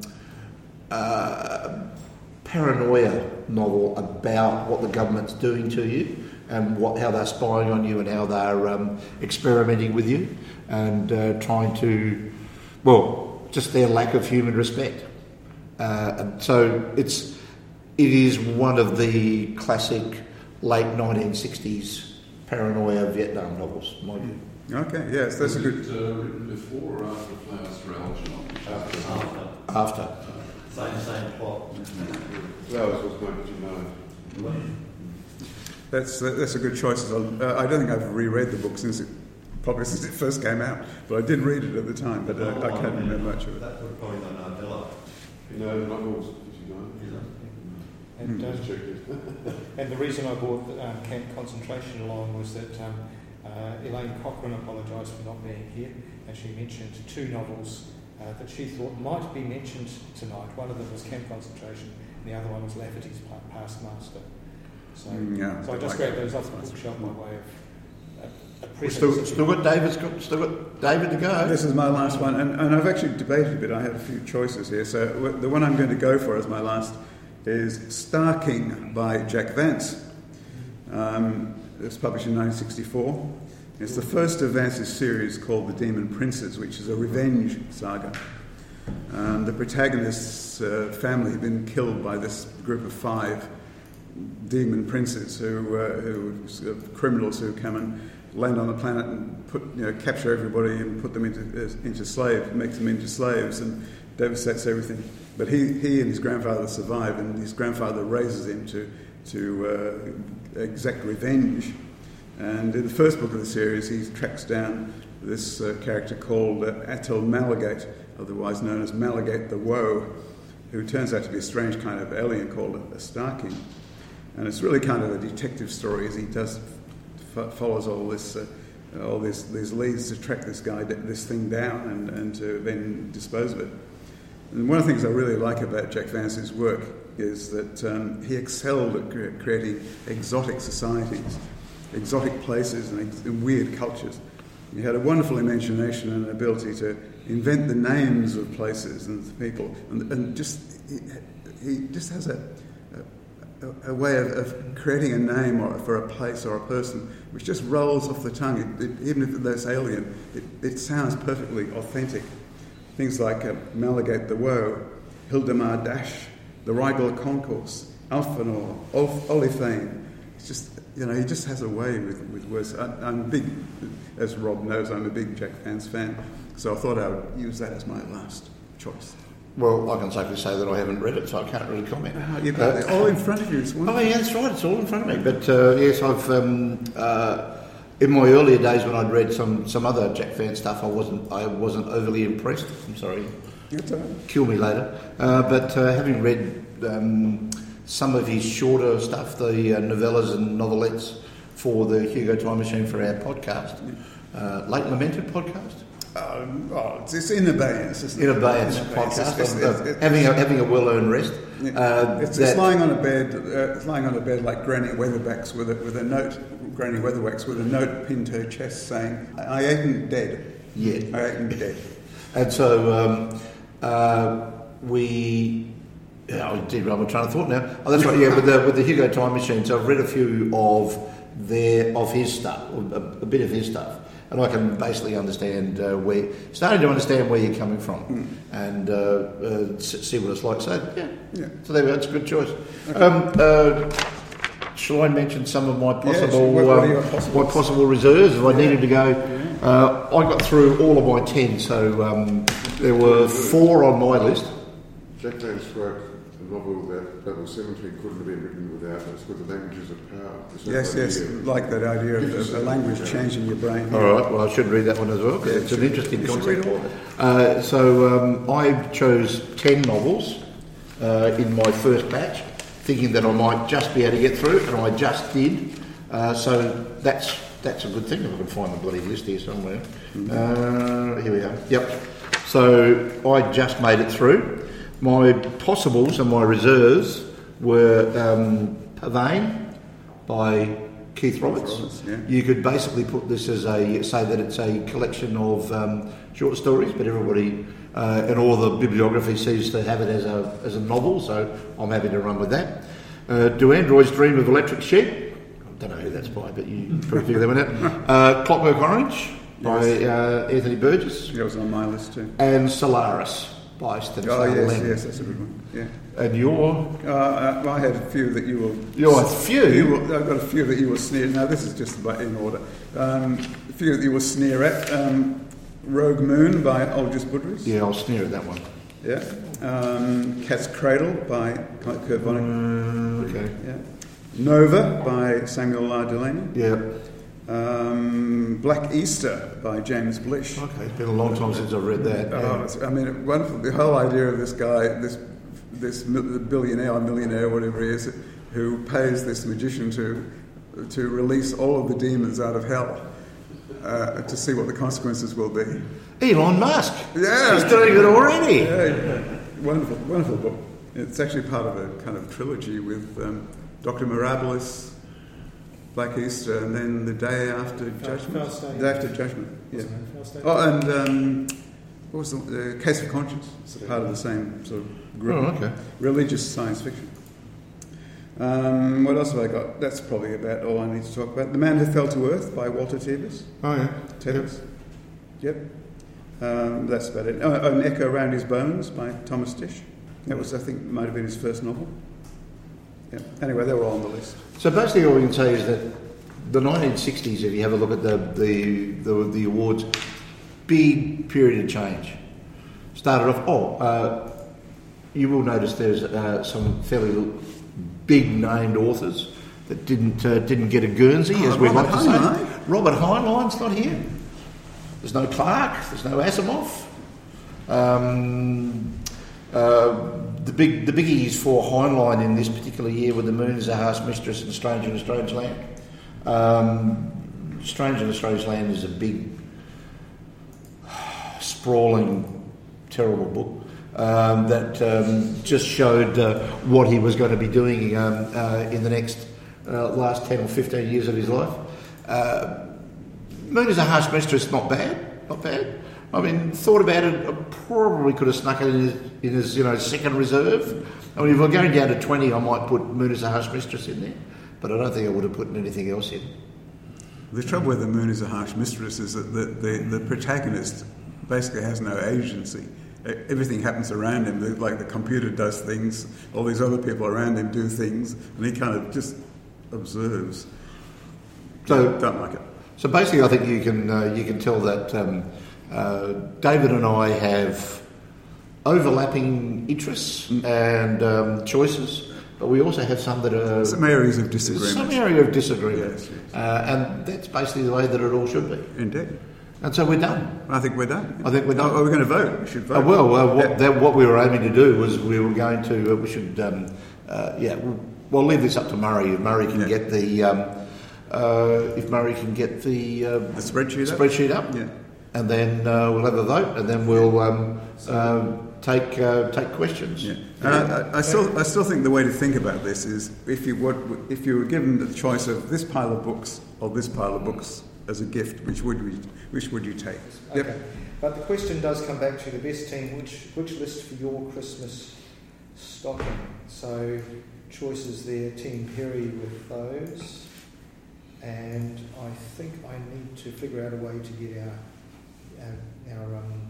Speaker 3: uh, paranoia novel about what the government's doing to you and what, how they're spying on you and how they're um, experimenting with you and uh, trying to, well, just their lack of human respect. Uh, and so it's it is one of the classic late nineteen sixties paranoia Vietnam novels, in my view.
Speaker 1: Okay, yes, that's a good...
Speaker 5: Was it uh, written before or after Flowers for Algernon?
Speaker 4: After.
Speaker 3: After.
Speaker 4: Same, same plot.
Speaker 5: Flowers was going to know.
Speaker 1: That's that's a good choice as well. Uh, I don't think I've reread the book since it probably since it first came out, but I did read it at the time, but uh, I can't remember much of it.
Speaker 4: That would probably not know Bella.
Speaker 5: You know, novels, did you know?
Speaker 6: And,
Speaker 1: Hmm.
Speaker 6: um,
Speaker 5: Just checked it.
Speaker 6: and the reason I brought um, Camp Concentration along was that um, uh, Elaine Cochrane apologised for not being here, and she mentioned two novels uh, that she thought might be mentioned tonight. One of them was Camp Concentration, and the other one was Lafferty's Pa- Past Master. So,
Speaker 1: Mm, yeah,
Speaker 6: so I just
Speaker 1: like
Speaker 6: grabbed
Speaker 1: that.
Speaker 6: those off the bookshelf by way of uh, a
Speaker 3: We've
Speaker 6: preface.
Speaker 3: still, still got David's got, still got David to go.
Speaker 1: This is my last one, and, and I've actually debated a bit. I had a few choices here. So w- the one I'm going to go for as my last is Star King by Jack Vance. Um, it was published in nineteen sixty-four. It's the first of Vance's series called The Demon Princes, which is a revenge saga. Um, the protagonist's uh, family had been killed by this group of five demon princes who, uh, who uh, criminals who come and land on the planet and put, you know, capture everybody and put them into uh, into slave, make them into slaves, and devastates everything. But he, he and his grandfather survive, and his grandfather raises him to to uh, exact revenge. And in the first book of the series, he tracks down this uh, character called uh, Atul Malagate, otherwise known as Malagate the Woe, who turns out to be a strange kind of alien called a, a Star King. and it's really kind of a detective story as he does f- follows all this, uh, all this, these leads to track this guy, this thing down, and, and to then dispose of it. And one of the things I really like about Jack Vance's work is that um, he excelled at cre- creating exotic societies, exotic places, and, ex- and weird cultures. He had a wonderful imagination and an ability to invent the names of places and people, and, and just he, he just has a, a, a way of, of creating a name or for a place or a person which just rolls off the tongue. It, it, even if it's alien, it, it sounds perfectly authentic. Things like uh, Malagate the Woe, Hildemar Dash, the Rigel Concourse, Alphanor, Olf- Olifane. It's just, you know, he just has a way with, with words. I, I'm big, as Rob knows, I'm a big Jack Vance fan, so I thought I would use that as my last choice.
Speaker 3: Well, I can safely say that I haven't read it, so I can't really comment.
Speaker 1: Uh, you've got it all in front of you. It's wonderful.
Speaker 3: Oh, yeah, that's right. It's all in front of me. But uh, yes, I've um, uh, in my earlier days when I'd read some, some other Jack Vance stuff, I wasn't I wasn't overly impressed. I'm sorry,
Speaker 1: That's all right.
Speaker 3: kill me later. Uh, but uh, having read um, some of his shorter stuff, the uh, novellas and novelettes for the Hugo Time Machine for our podcast, uh, Late Lamented podcast.
Speaker 1: Um, oh, it's, it's in abeyance, isn't it?
Speaker 3: In Abeyance
Speaker 1: In abeyance.
Speaker 3: podcast,
Speaker 1: It's, it's,
Speaker 3: uh,
Speaker 1: it's, it's,
Speaker 3: having a, having a well-earned rest.
Speaker 1: yeah.
Speaker 3: Uh,
Speaker 1: it's,
Speaker 3: that-
Speaker 1: it's lying on a bed. Uh, it's lying on a bed like Granny Weatherbacks with a with a note. Granny Weatherbacks with a note pinned to her chest saying, "I, I ain't dead.
Speaker 3: Yeah.
Speaker 1: I ain't dead."
Speaker 3: And so um, uh, we, yeah, I did. I'm trying to thought now. Oh, that's right. Yeah, with the with the Hugo Time Machine. So I've read a few of their of his stuff, a, a bit of his stuff, and I can basically understand uh, where, starting to understand where you're coming from,
Speaker 1: Mm.
Speaker 3: and uh, uh, s- see what it's like. So yeah,
Speaker 1: Yeah.
Speaker 3: so there we go. It's a good choice. Um, uh, shall I mention some of my
Speaker 1: Yeah,
Speaker 3: possible,
Speaker 1: sure. What- what are
Speaker 3: um,
Speaker 1: your possibles?
Speaker 3: my possible reserves if I
Speaker 1: Yeah.
Speaker 3: needed to go?
Speaker 1: Yeah.
Speaker 3: Uh, I got through all of my ten, so um, there were four on my list.
Speaker 5: Jack Vance wrote a novel that Level seventeen couldn't have been written without. It's called The Languages of Power. It's that
Speaker 1: Yes, yes,
Speaker 5: idea.
Speaker 1: like that idea of a, a language changing your brain.
Speaker 3: All right, well, I should read that one as well because
Speaker 1: Yeah,
Speaker 3: it's
Speaker 1: you
Speaker 3: an
Speaker 1: should-
Speaker 3: interesting
Speaker 1: you should
Speaker 3: concept.
Speaker 1: read all of it.
Speaker 3: Uh, so um, I chose ten novels uh, in my first batch, thinking that I might just be able to get through, and I just did. Uh, so that's that's a good thing. If I can find the bloody list here somewhere. Uh, here we are. Yep. So I just made it through. My possibles and my reserves were um, Pavane by Keith Roberts.
Speaker 1: Roberts, yeah.
Speaker 3: You could basically put this as a, say that it's a collection of um, short stories, but everybody uh, and all the bibliography seems to have it as a as a novel, so I'm happy to run with that. Uh, Do Androids Dream of Electric Sheep? I don't know who that's by, but you probably figure that one out. Uh, Clockwork Orange by
Speaker 1: Yes.
Speaker 3: uh, Anthony Burgess,
Speaker 1: That was on my list too.
Speaker 3: and Solaris by
Speaker 1: Oh
Speaker 3: Stanislaw
Speaker 1: yes,
Speaker 3: Lem.
Speaker 1: yes, that's a good one. Yeah.
Speaker 3: And your
Speaker 1: Uh, uh, I had a few that you will.
Speaker 3: Your few?
Speaker 1: You will, I've got a few that you will sneer. Now this is just about in order. Um, a few that you will sneer at. Um, Rogue Moon by Aldous Budrys.
Speaker 3: yeah, I'll sneer at that one.
Speaker 1: Yeah. Um, Cat's Cradle by Kurt Vonnegut.
Speaker 3: Uh, okay.
Speaker 1: Yeah. Nova by Samuel R. Delaney.
Speaker 3: Yeah.
Speaker 1: Um, Black Easter by James Blish.
Speaker 3: Okay. It's been a long time since I've read that.
Speaker 1: Oh, it's, I mean, wonderful. The whole idea of this guy, this this mil- billionaire or millionaire, whatever he is, who pays this magician to to release all of the demons out of hell uh, to see what the consequences will be.
Speaker 3: Elon Musk.
Speaker 1: Yeah.
Speaker 3: He's doing it already.
Speaker 1: Yeah, yeah. Wonderful, wonderful book. It's actually part of a kind of trilogy with um, Doctor Mirabilis, Black Easter, and then the day after Judgment.
Speaker 6: Faust Day.
Speaker 1: The day after Judgment. Yeah.
Speaker 6: Wasn't it? Faust Day?
Speaker 1: Oh, and um, what was the uh, Case of Conscience? It's a part of the same sort of group.
Speaker 3: Oh, okay.
Speaker 1: Religious science fiction. Um, what else have I got? That's probably about all I need to talk about. The Man Who Fell to Earth by Walter Tevis.
Speaker 3: Oh, yeah.
Speaker 1: Tevis. Yep. Um, that's about it. Oh, An Echo Around His Bones by Thomas Tisch. That was, I think, might have been his first novel. Yeah. Anyway, they were all on the list.
Speaker 3: So basically, all we can say is that the nineteen sixties, if you have a look at the the the, the awards, big period of change. Started off. Oh, uh, you will notice there's uh, some fairly big named authors that didn't uh, didn't get a Guernsey,
Speaker 1: Oh,
Speaker 3: as we
Speaker 1: Robert
Speaker 3: like to say.
Speaker 1: Heinlein.
Speaker 3: Robert Heinlein's not here. There's no Clark. There's no Asimov. Um, uh, the big the biggies for Heinlein in this particular year were The Moon is a Harsh Mistress and Stranger in a Strange Land. Um, Stranger in a Strange Land is a big, sprawling, terrible book um, that um, just showed uh, what he was going to be doing um, uh, in the next uh, last ten or fifteen years of his life. Uh, Moon is a Harsh Mistress, not bad, not bad. I mean, thought about it, I probably could have snuck it in his, in his you know, second reserve. I mean, if we're going down to twenty, I might put Moon is a Harsh Mistress in there, but I don't think I would have put anything else in.
Speaker 1: The trouble with The Moon is a Harsh Mistress is that the, the, the protagonist basically has no agency. Everything happens around him, like the computer does things, all these other people around him do things, and he kind of just observes.
Speaker 3: So,
Speaker 1: don't like it.
Speaker 3: So basically, I think you can uh, you can tell that um, uh, David and I have overlapping interests and um, choices, but we also have some that are
Speaker 1: some areas of disagreement.
Speaker 3: Some area of disagreement,
Speaker 1: yes, yes.
Speaker 3: Uh, and that's basically the way that it all should be.
Speaker 1: Indeed.
Speaker 3: And so we're done.
Speaker 1: I think we're done.
Speaker 3: I think we're done.
Speaker 1: Oh, are we going to vote? We should vote.
Speaker 3: Uh, well, uh, what, that, what we were aiming to do was we were going to, uh, we should, um, uh, yeah, we'll, we'll leave this up to Murray. If Murray can
Speaker 1: Yeah.
Speaker 3: get the, um, uh, if Murray can get the, uh,
Speaker 1: The spreadsheet up?
Speaker 3: spreadsheet up,
Speaker 1: Yeah.
Speaker 3: and then uh, we'll have a vote, and then we'll um, uh, take uh, take questions.
Speaker 1: Yeah. Uh, I, I still, I still think the way to think about this is if you would, if you were given the choice of this pile of books or this pile of books as a gift, which would we, which would you take?
Speaker 6: Okay.
Speaker 1: Yep.
Speaker 6: But the question does come back to the best team. Which which list for your Christmas stocking? So choices there. Team Perry with those, and I think I need to figure out a way to get our our, our um,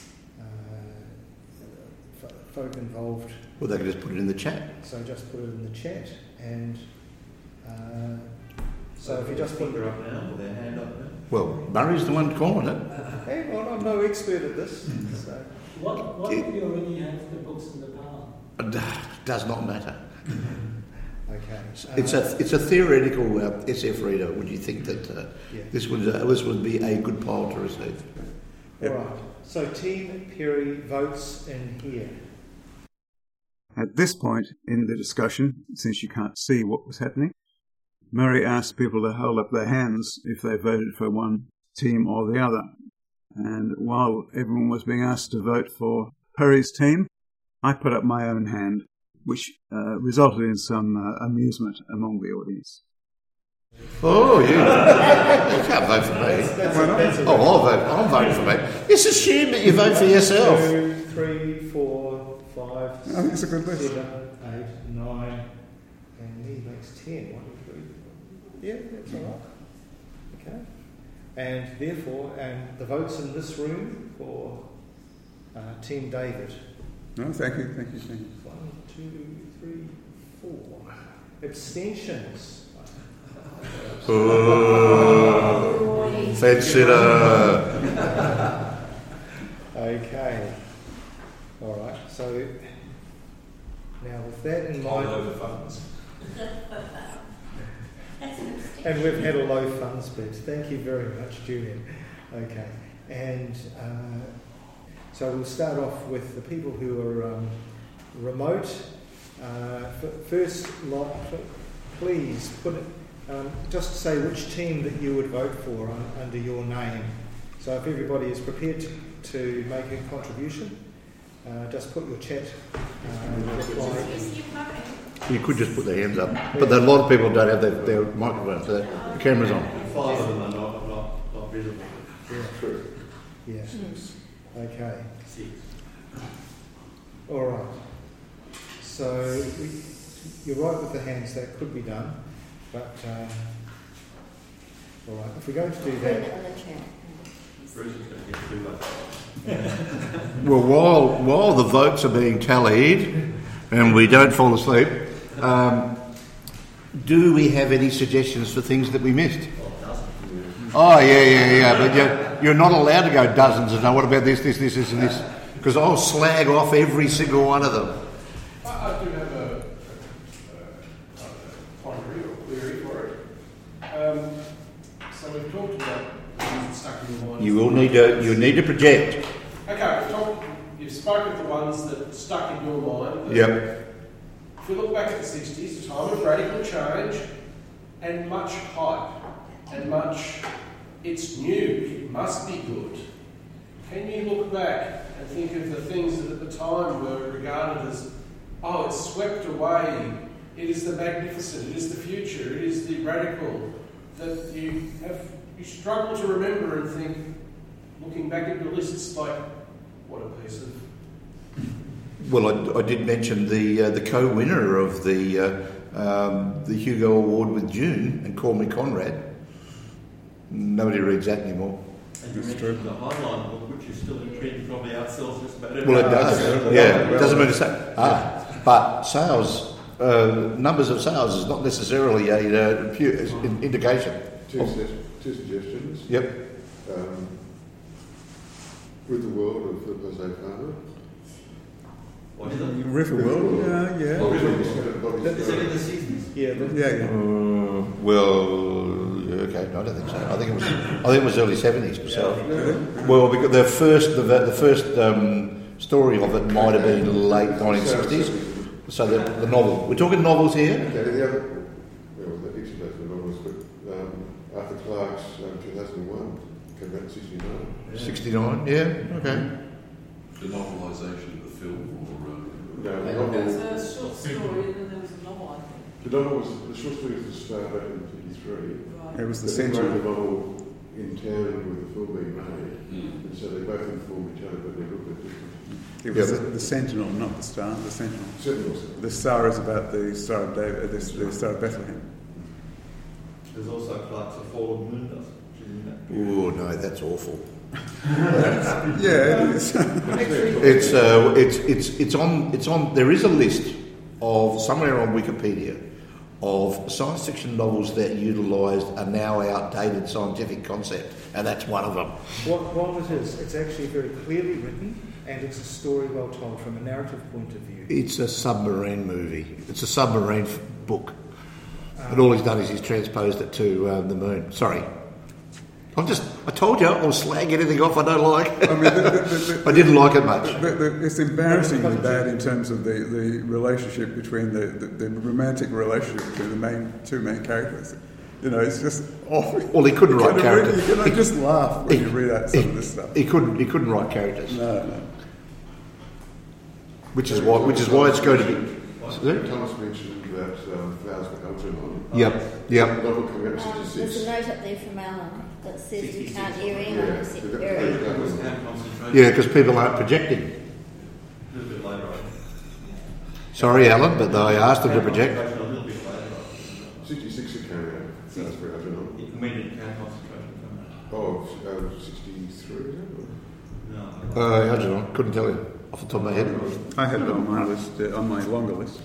Speaker 6: uh, f- folk involved.
Speaker 3: Well, they can just put it in the chat.
Speaker 6: So just put it in the chat, and uh, so if you just put
Speaker 4: finger up now with their hand up now.
Speaker 3: Well, Murray's the one calling it.
Speaker 6: Hang on, I'm no expert at this. So.
Speaker 7: What, what if you already have the books in the pile?
Speaker 3: It does not matter.
Speaker 6: Okay.
Speaker 3: It's a it's a theoretical uh, S F reader. Would you think that uh,
Speaker 6: Yeah.
Speaker 3: this would uh, this would be a good pile to receive?
Speaker 6: All right. So Team Perry votes in here.
Speaker 1: At this point in the discussion, since you can't see what was happening, Murray asked people to hold up their hands if they voted for one team or the other. And while everyone was being asked to vote for Perry's team, I put up my own hand, which uh, resulted in some uh, amusement among the audience.
Speaker 3: Oh, you, you can't vote for me. Oh, I'll vote. I'm voting for me. Just assume that you vote for yourself.
Speaker 6: Two, three, four, five,
Speaker 1: I think it's a good list.
Speaker 6: seven, eight, nine, and me makes ten. One, two, three, four. Yeah, that's all right. Okay. And therefore, and the votes in this room for uh, Team David.
Speaker 1: No, thank you, thank you, thank you.
Speaker 6: One, two, three, four. Abstentions.
Speaker 3: Oh, fence sitter.
Speaker 6: Okay. All right. So now with that in mind, and we've had a low funds bid. Thank you very much, Julian. Okay. And uh, so we'll start off with the people who are um, remote. Uh, f- first, lot, please put it. Um, just say which team that you would vote for un- under your name. So if everybody is prepared to, to make a contribution, uh, just put your chat uh, reply.
Speaker 3: You could just put their hands up, but a lot of people don't have their, their microphones, so the camera's on.
Speaker 4: Five of them are not, not, not visible.
Speaker 6: Yeah.
Speaker 5: True.
Speaker 6: Yeah. Okay.
Speaker 4: Six.
Speaker 6: All right. So we, you're right with the hands. That could be done, but uh, all right. If we're going to do that,
Speaker 4: Bruce is going to get too much.
Speaker 3: Well, while while the votes are being tallied, and we don't fall asleep, um, do we have any suggestions for things that we missed? Oh, yeah, yeah, yeah, but you're, you're not allowed to go dozens and know what about this, this, this, this, and this, because I'll slag off every single one of them.
Speaker 8: I, I do have a, a, a point of view or theory for it. Um, so we've talked about things stuck in the wine.
Speaker 3: You will need to you need to project.
Speaker 8: Okay, we've talked, you've spoke of the ones that stuck in your mind.
Speaker 3: Yep.
Speaker 8: If we look back at the sixties, a time of radical change and much hype and much, it's new, it must be good. Can you look back and think of the things that at the time were regarded as, oh, it's swept away, it is the magnificent, it is the future, it is the radical, that you have, you struggle to remember and think, looking back at your lists, like, what a piece of...
Speaker 3: Well, I, I did mention the uh, the co-winner of the uh, um, the Hugo Award with June and Call Me Conrad. Nobody reads that anymore.
Speaker 4: And you mentioned the Heinlein book, which is still in print, probably outsells just about everything.
Speaker 3: Well, it does. Yeah, it doesn't mean to say. Ah, but sales, uh, numbers of sales is not necessarily a uh, pure in- indication.
Speaker 5: Two,
Speaker 3: of,
Speaker 5: ses- two suggestions.
Speaker 3: Yep.
Speaker 5: Um, With the World of Jose Farmer.
Speaker 4: What is it?
Speaker 1: River World, yeah, yeah.
Speaker 4: Oh, River
Speaker 5: Is
Speaker 4: World.
Speaker 5: that
Speaker 4: Is it in the sixties?
Speaker 6: Yeah, the,
Speaker 1: Yeah, yeah.
Speaker 3: Uh, well, yeah, okay, no, I don't think so. I think it was. I think it was early seventies myself. Well, because the first, the, the first um, story of it might have been late nineteen sixties. So the, the novel. We're talking novels here.
Speaker 5: Okay, the other, well, that is about the novels, but um, Arthur Clarke's um, two thousand one came out in sixty-nine.
Speaker 3: Sixty-nine. Yeah. Okay.
Speaker 9: The novelisation of the film, or um,
Speaker 5: No, the
Speaker 10: There was
Speaker 5: novel,
Speaker 10: a short story and then there was a novel, I think.
Speaker 5: the novel was, the short story was the start back in fifty-three.
Speaker 10: Right.
Speaker 1: It was the
Speaker 5: They wrote
Speaker 1: century.
Speaker 5: the novel in town with the film being made,
Speaker 9: mm.
Speaker 5: and so they both informed each other, but they're a little bit different.
Speaker 1: It was
Speaker 3: Yeah,
Speaker 1: the, the Sentinel, not the Star. The Sentinel.
Speaker 5: Sentinels.
Speaker 1: The Star is about the Star of David, uh, the, the Star of Bethlehem.
Speaker 4: There's also Clark's A Fall of Moon Dust, which is in that.
Speaker 3: Oh no, that's awful.
Speaker 1: Yeah, it is.
Speaker 3: It's uh, it's it's it's on it's on. There is a list of somewhere on Wikipedia of science fiction novels that utilised a now outdated scientific concept, and that's one of them.
Speaker 6: what, what it is, it's actually very clearly written and it's a story well told from a narrative point of view.
Speaker 3: It's a submarine movie. It's a submarine f- book, and all he's done is he's transposed it to um, the moon. Sorry. I'm just, I told you, I'll slag anything off I don't like.
Speaker 1: I mean, the, the, the,
Speaker 3: I didn't like it much.
Speaker 1: the, the, it's embarrassingly bad in terms of the, the relationship between the, the, the romantic relationship between the main two main characters. You know, it's just awful.
Speaker 3: Well, he couldn't
Speaker 1: You
Speaker 3: write
Speaker 1: can
Speaker 3: characters.
Speaker 1: Really, you can
Speaker 3: He-
Speaker 1: just laugh when
Speaker 3: he-
Speaker 1: you read out some
Speaker 3: he,
Speaker 1: of this stuff.
Speaker 3: He couldn't, he couldn't write characters,
Speaker 1: No, no.
Speaker 3: which is why, which is why it's going to be.
Speaker 5: Thomas mentioned about um, Flowers for Algernon.
Speaker 3: Yep,
Speaker 5: The
Speaker 3: yep.
Speaker 5: novel came out in
Speaker 11: Um, there's
Speaker 5: sixty-six.
Speaker 11: a note up there from Alan that says we
Speaker 4: sixty-six.
Speaker 11: can't hear him.
Speaker 5: Yeah,
Speaker 11: Yeah,
Speaker 5: they've got
Speaker 11: very.
Speaker 5: the
Speaker 4: It was
Speaker 5: page
Speaker 4: hand concentration.
Speaker 3: Yeah, because people aren't projecting.
Speaker 4: A little bit later, I think.
Speaker 3: Sorry, Alan, but they asked them to project.
Speaker 4: A little bit later, I think.
Speaker 5: sixty-six it came out, Flowers for Algernon.
Speaker 4: It immediate hand concentration come out.
Speaker 5: Oh, um, sixty-three, is it?
Speaker 4: No.
Speaker 3: Uh, I don't know, couldn't tell you off the top of my head.
Speaker 1: I had it on my list, uh, on my longer list.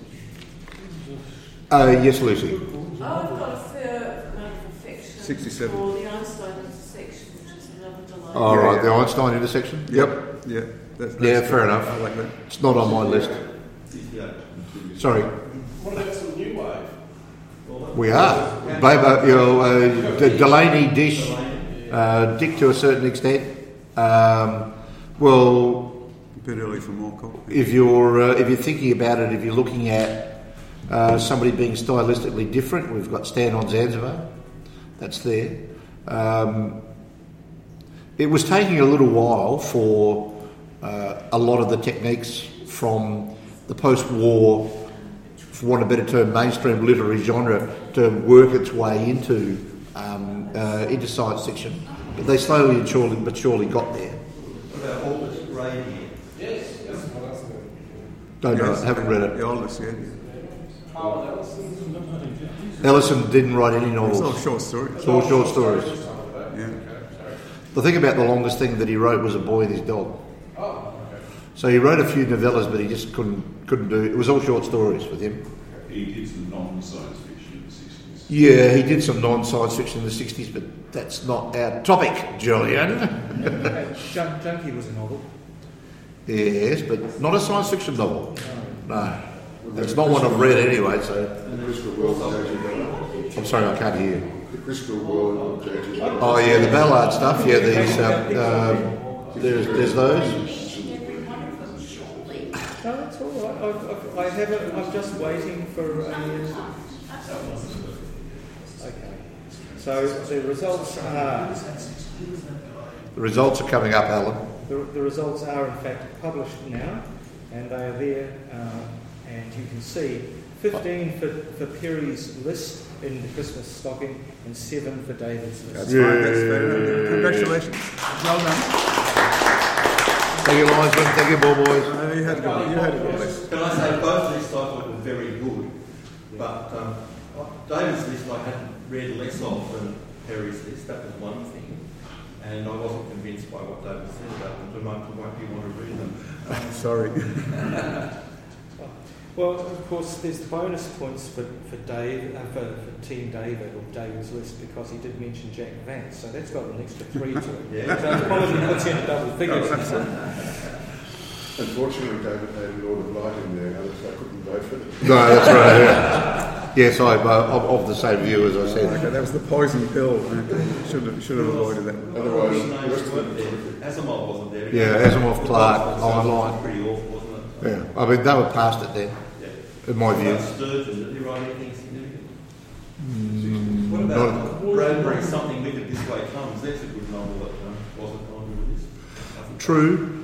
Speaker 3: Uh, yes, Lucy.
Speaker 10: I've got a fair amount of affection
Speaker 1: sixty-seven.
Speaker 10: for the Einstein intersection, which is another delight.
Speaker 3: All right, the Einstein intersection. Yep.
Speaker 1: Yeah, that's, that's
Speaker 3: Yeah,
Speaker 1: good.
Speaker 3: fair enough.
Speaker 1: I like that.
Speaker 3: It's not on my list.
Speaker 4: sixty-eight.
Speaker 3: Sorry,
Speaker 8: What about some new wave?
Speaker 3: we are. Babe, uh, you know, uh, D- Delaney, Dish, uh, Dick to a certain extent. Um, well,
Speaker 1: A bit early for more coffee.
Speaker 3: if you're uh, if you're thinking about it, if you're looking at uh, somebody being stylistically different, we've got Stan on Zanzibar. That's there. Um, it was taking a little while for uh, a lot of the techniques from the post-war, for want of a better term, mainstream literary genre to work its way into um, uh, into science fiction. But they slowly and surely, but surely got there.
Speaker 4: What about Aldous Ray here?
Speaker 8: Yes, yes.
Speaker 3: Don't know,
Speaker 1: Yes,
Speaker 3: haven't read it.
Speaker 1: The oldest, yeah.
Speaker 8: Carl Ellison.
Speaker 3: Ellison didn't write any
Speaker 1: It's
Speaker 3: novels.
Speaker 1: all short stories.
Speaker 3: It's all short stories.
Speaker 1: Yeah.
Speaker 3: The thing about the longest thing that he wrote was A Boy and His Dog.
Speaker 8: Oh, okay.
Speaker 3: So he wrote a few novellas, but he just couldn't couldn't do it. It was all short stories with him.
Speaker 9: he did some non-science fiction in the sixties.
Speaker 3: Yeah, he did some non-science fiction in the sixties, but that's not our topic, Julian.
Speaker 6: Uh, Jun- Junkie was a novel.
Speaker 3: Yes, but not a science fiction novel. No, it's not one I've read anyway. So
Speaker 5: The Crystal World of J G Ballard.
Speaker 3: I'm sorry, I can't hear you.
Speaker 5: The Crystal World of J G Ballard.
Speaker 3: Oh yeah, the Ballard stuff. Yeah, these um, um, there's there's those.
Speaker 6: I've, I've, I haven't. I'm just waiting for. A, okay. So the results are.
Speaker 3: The results are coming up, Alan.
Speaker 6: The, the results are in fact published now, and they are there, uh, and you can see fifteen for, for Perry's list in the Christmas stocking, and seven for David's list.
Speaker 1: That's fine. That's fair. Congratulations. Well done.
Speaker 3: Thank you, Linesman. Thank you, ball boys.
Speaker 1: Uh, you had a good, you had a good list.
Speaker 4: Can I say both lists I thought were very good, but um, David's list I hadn't read less of than Perry's list. That was one thing, and I wasn't convinced by what David said about them. So much won't you want to read them?
Speaker 1: I'm sorry.
Speaker 6: Well, of course, there's the bonus points for, for Dave, uh, for, for Team David or David's list because he did mention Jack Vance, so that's got an extra three to it.
Speaker 4: Yeah.
Speaker 6: So it probably puts in double figures.
Speaker 5: Unfortunately, David had Lord of Light in there, Alex, I couldn't vote for it.
Speaker 3: No, that's right. Yeah. Yes, I, uh, I'm of the same view as I said.
Speaker 1: Okay, that was the poison pill. Should have, should have avoided that.
Speaker 5: Otherwise,
Speaker 4: His names weren't there. Asimov wasn't there.
Speaker 3: Yeah, Asimov, Clark,
Speaker 4: So it was
Speaker 3: Heinlein.
Speaker 4: pretty awful, wasn't it?
Speaker 3: Yeah, I mean, they were past it then,
Speaker 4: Yeah.
Speaker 3: in my
Speaker 4: What
Speaker 3: view.
Speaker 4: about Sturgeon? Did he write anything significant?
Speaker 3: Mm,
Speaker 4: What
Speaker 3: not-
Speaker 4: about Bradbury, Something Wicked This Way Comes? That's a good novel that um, wasn't on your list. I think.
Speaker 3: True.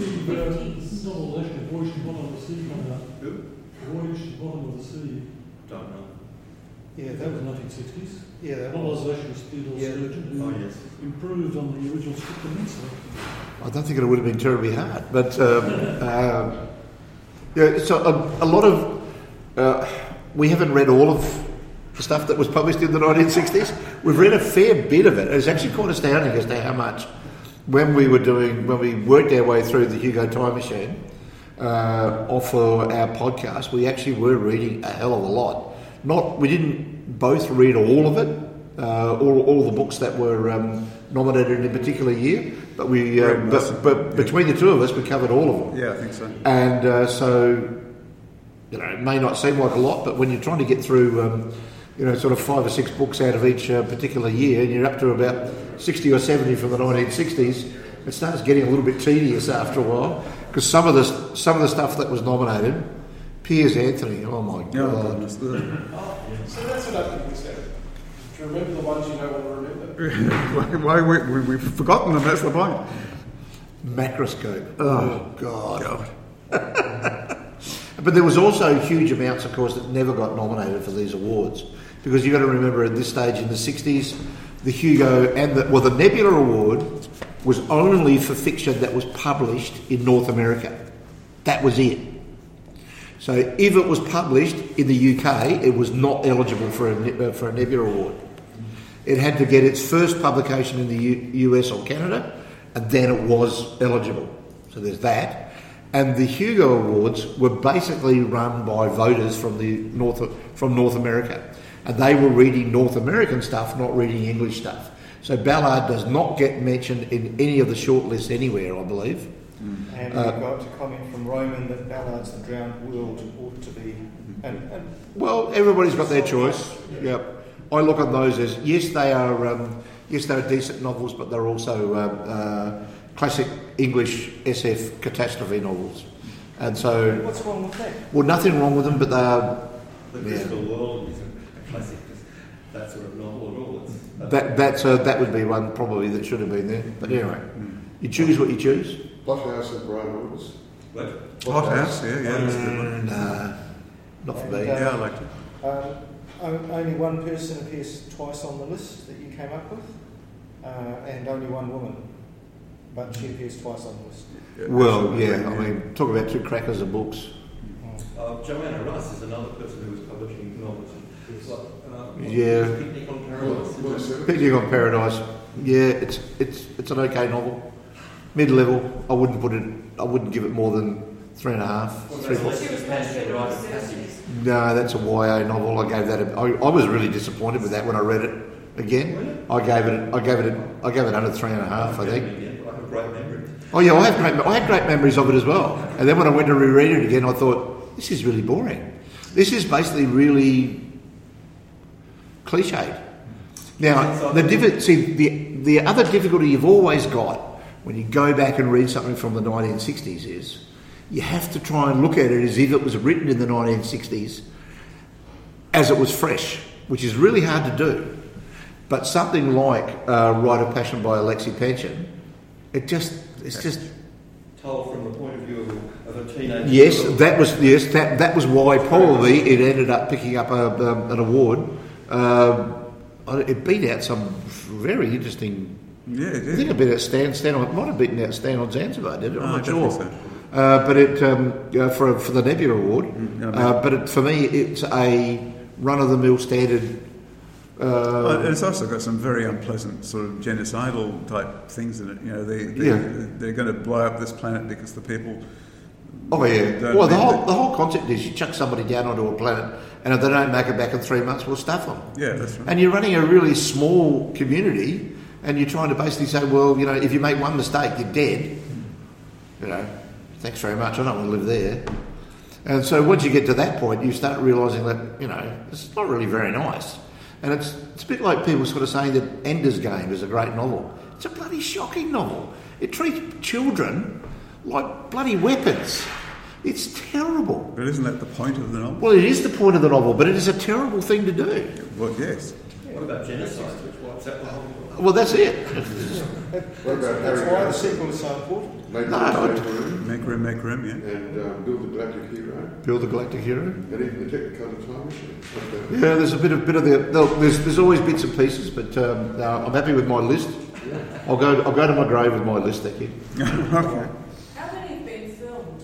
Speaker 7: Novel actually, Voyage to the Bottom of the Sea, come out.
Speaker 4: Who?
Speaker 7: Voyage to the Bottom of the Sea.
Speaker 4: Don't know.
Speaker 6: Yeah,
Speaker 7: That was nineteen sixties.
Speaker 6: Yeah, that was.
Speaker 7: Novelisation was Theodore
Speaker 6: Yeah.
Speaker 7: Sturgeon, who
Speaker 4: Oh, yes.
Speaker 7: improved on the original script immensely.
Speaker 3: I don't think it would have been terribly hard, but um, um, yeah. So a, a lot of uh, we haven't read all of the stuff that was published in the nineteen sixties. We've read a fair bit of it. It's actually quite astounding as to how much when we were doing when we worked our way through the Hugo Time Machine uh, off for our podcast. We actually were reading a hell of a lot. Not we didn't both read all of it. Uh, all, all the books that were um, nominated in a particular year, but we, uh, but, but between the two of us, we covered all of them.
Speaker 1: Yeah, I think so.
Speaker 3: And uh, so, you know, it may not seem like a lot, but when you're trying to get through, um, you know, sort of five or six books out of each uh, particular year, and you're up to about sixty or seventy from the nineteen sixties, it starts getting a little bit tedious after a while because some of the some of the stuff that was nominated, Piers Anthony, oh my god.
Speaker 1: Oh, goodness.
Speaker 8: So that's what I think we said. To remember the ones you don't want to remember.
Speaker 1: Why, why we, we, we've forgotten them, that's the point.
Speaker 3: Macroscope.
Speaker 1: Oh,
Speaker 3: God.
Speaker 1: God.
Speaker 3: But there was also huge amounts, of course, that never got nominated for these awards. Because you've got to remember at this stage in the sixties, the Hugo and the, well, the Nebula Award was only for fiction that was published in North America. That was it. So if it was published in the U K, it was not eligible for a, uh, for a Nebula Award. It had to get its first publication in the U- US or Canada, and then it was eligible. So there's that. And the Hugo Awards were basically run by voters from the North from North America, and they were reading North American stuff, not reading English stuff. So Ballard does not get mentioned in any of the shortlists anywhere, I believe.
Speaker 6: And
Speaker 3: Uh,
Speaker 6: we've got a comment from Roman that Ballard's The Drowned World ought to be. And, and
Speaker 3: Well, everybody's got their choice. Yep. I look on those as yes, they are um, yes, they're decent novels, but they're also um, uh, classic English S F catastrophe novels. And so,
Speaker 6: what's wrong with that?
Speaker 3: well, nothing wrong with them, but they are.
Speaker 4: The
Speaker 3: Yeah.
Speaker 4: Crystal World isn't a classic, that sort of novel at all. It's,
Speaker 3: That that's uh, that would be one probably that should have been there. But anyway, you choose what you choose.
Speaker 5: Blockhouse and Brian Woods.
Speaker 4: What?
Speaker 1: Hot House, yeah, yeah, that's a good one.
Speaker 3: Nah, not for
Speaker 6: And,
Speaker 3: me.
Speaker 6: uh,
Speaker 1: Yeah, I liked it.
Speaker 6: Um, o- only one person appears twice on the list that you came up with, uh, and only one woman, but she appears twice on the list.
Speaker 1: Yeah,
Speaker 3: Well,
Speaker 1: absolutely,
Speaker 3: yeah, I mean, talk about two crackers of books.
Speaker 4: Uh, Joanna Russ is another person who was publishing novels. It was like, uh,
Speaker 3: Yeah.
Speaker 4: Picnic on Paradise.
Speaker 5: Will it serve?
Speaker 3: Picnic on Paradise. Yeah, it's it's it's an okay novel. Mid level. I wouldn't put it. I wouldn't give it more than three and a half.
Speaker 4: Well,
Speaker 3: Three,
Speaker 4: that's
Speaker 3: four.
Speaker 4: less expansive, right? Passage.
Speaker 3: No, that's a Y A novel. I gave that. A, I, I was really disappointed with that when I read it again. I gave it. I gave it. A, I gave it under three and a half. I think.
Speaker 4: I have a great memory.
Speaker 3: Oh yeah, I have great. I had great memories of it as well. And then when I went to reread it again, I thought this is really boring. This is basically really cliched. Now the diff- see the the other difficulty you've always got when you go back and read something from the nineteen sixties is you have to try and look at it as if it was written in the nineteen sixties, as it was fresh, which is really hard to do. But something like uh, Rite of Passion by Alexi Panchin, it just, it's just...
Speaker 4: Told from the point of view of, of a teenager.
Speaker 3: Yes, that was yes that that was why probably it ended up picking up a, um, an award. Um, it beat out some very interesting.
Speaker 1: Yeah, it did.
Speaker 3: I think it beat out Stan. Stan on, it might have beaten out Stan on Zanzibar, did it? I'm
Speaker 1: Oh,
Speaker 3: not sure.
Speaker 1: definitely so.
Speaker 3: Uh, but it um, uh, for for the Nebula Award.
Speaker 1: Mm, yeah,
Speaker 3: uh, but it, for me, it's a run of the mill standard. Uh,
Speaker 1: Well, it's also got some very unpleasant sort of genocidal type things in it. You know, they, they,
Speaker 3: Yeah.
Speaker 1: they're going to blow up this planet because the people...
Speaker 3: Oh yeah.
Speaker 1: don't
Speaker 3: Well, the
Speaker 1: need
Speaker 3: whole
Speaker 1: it.
Speaker 3: the whole concept is you chuck somebody down onto a planet, and if they don't make it back in three months, we'll stuff them.
Speaker 1: Yeah, that's right.
Speaker 3: And you're running a really small community, and you're trying to basically say, well, you know, if you make one mistake, you're dead. You know, thanks very much. I don't want to live there. And so once you get to that point, you start realising that, you know, it's not really very nice. And it's it's a bit like people sort of saying that Ender's Game is a great novel. It's a bloody shocking novel. It treats children like bloody weapons. It's terrible.
Speaker 1: But isn't that the point of the novel?
Speaker 3: Well, it is the point of the novel, but it is a terrible thing to do.
Speaker 1: Well, yes.
Speaker 4: What about genocide, which wipes out the whole world?
Speaker 3: Well, that's it.
Speaker 5: What about
Speaker 6: That's
Speaker 5: Harry
Speaker 6: why the
Speaker 5: Potter?
Speaker 6: sequel is so important.
Speaker 5: Make
Speaker 3: No,
Speaker 5: room,
Speaker 3: I-
Speaker 5: make room,
Speaker 1: Make room, make room, yeah.
Speaker 5: and um, build the Galactic Hero,
Speaker 3: Build the Galactic Hero.
Speaker 5: and even the Technicolor time machine. What about-
Speaker 3: Yeah, there's a bit of bit of the there's there's always bits and pieces, but um, no, I'm happy with my list. I'll go I'll go to my grave with my list, thank you.
Speaker 1: Okay.
Speaker 10: How many have been filmed?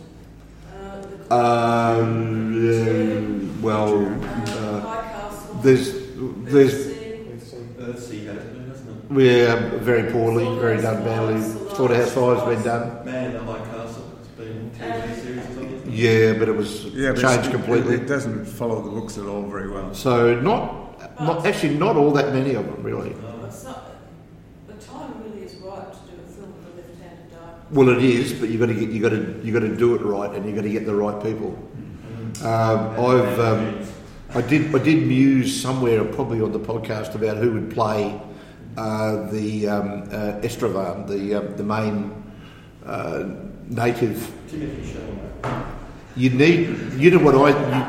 Speaker 10: Uh, the
Speaker 3: Um, yeah, well,
Speaker 10: uh,
Speaker 3: uh,
Speaker 10: High Castle.
Speaker 3: there's there's
Speaker 10: Earthsea.
Speaker 4: Earthsea had it, hasn't it?
Speaker 3: yeah, very poorly, very done badly. Slaughterhouse Five's been done.
Speaker 4: Man in the High Castle. It's been T V series or something.
Speaker 3: Yeah, but it was
Speaker 1: Yeah, but
Speaker 3: changed
Speaker 1: it's-
Speaker 3: completely.
Speaker 1: It doesn't follow the books at all very well.
Speaker 3: So not, not actually not all that many of them really.
Speaker 10: It's not, the time really is right to do a film with the left-handed dark.
Speaker 3: Well, it is, but you got to get you got to you got to do it right, and you got to get the right people. Um, I've um, I did I did muse somewhere, probably on the podcast, about who would play uh, the um, uh, Estravan, the uh, the main uh, native.
Speaker 4: Timothy Chalamet.
Speaker 3: You need you know what I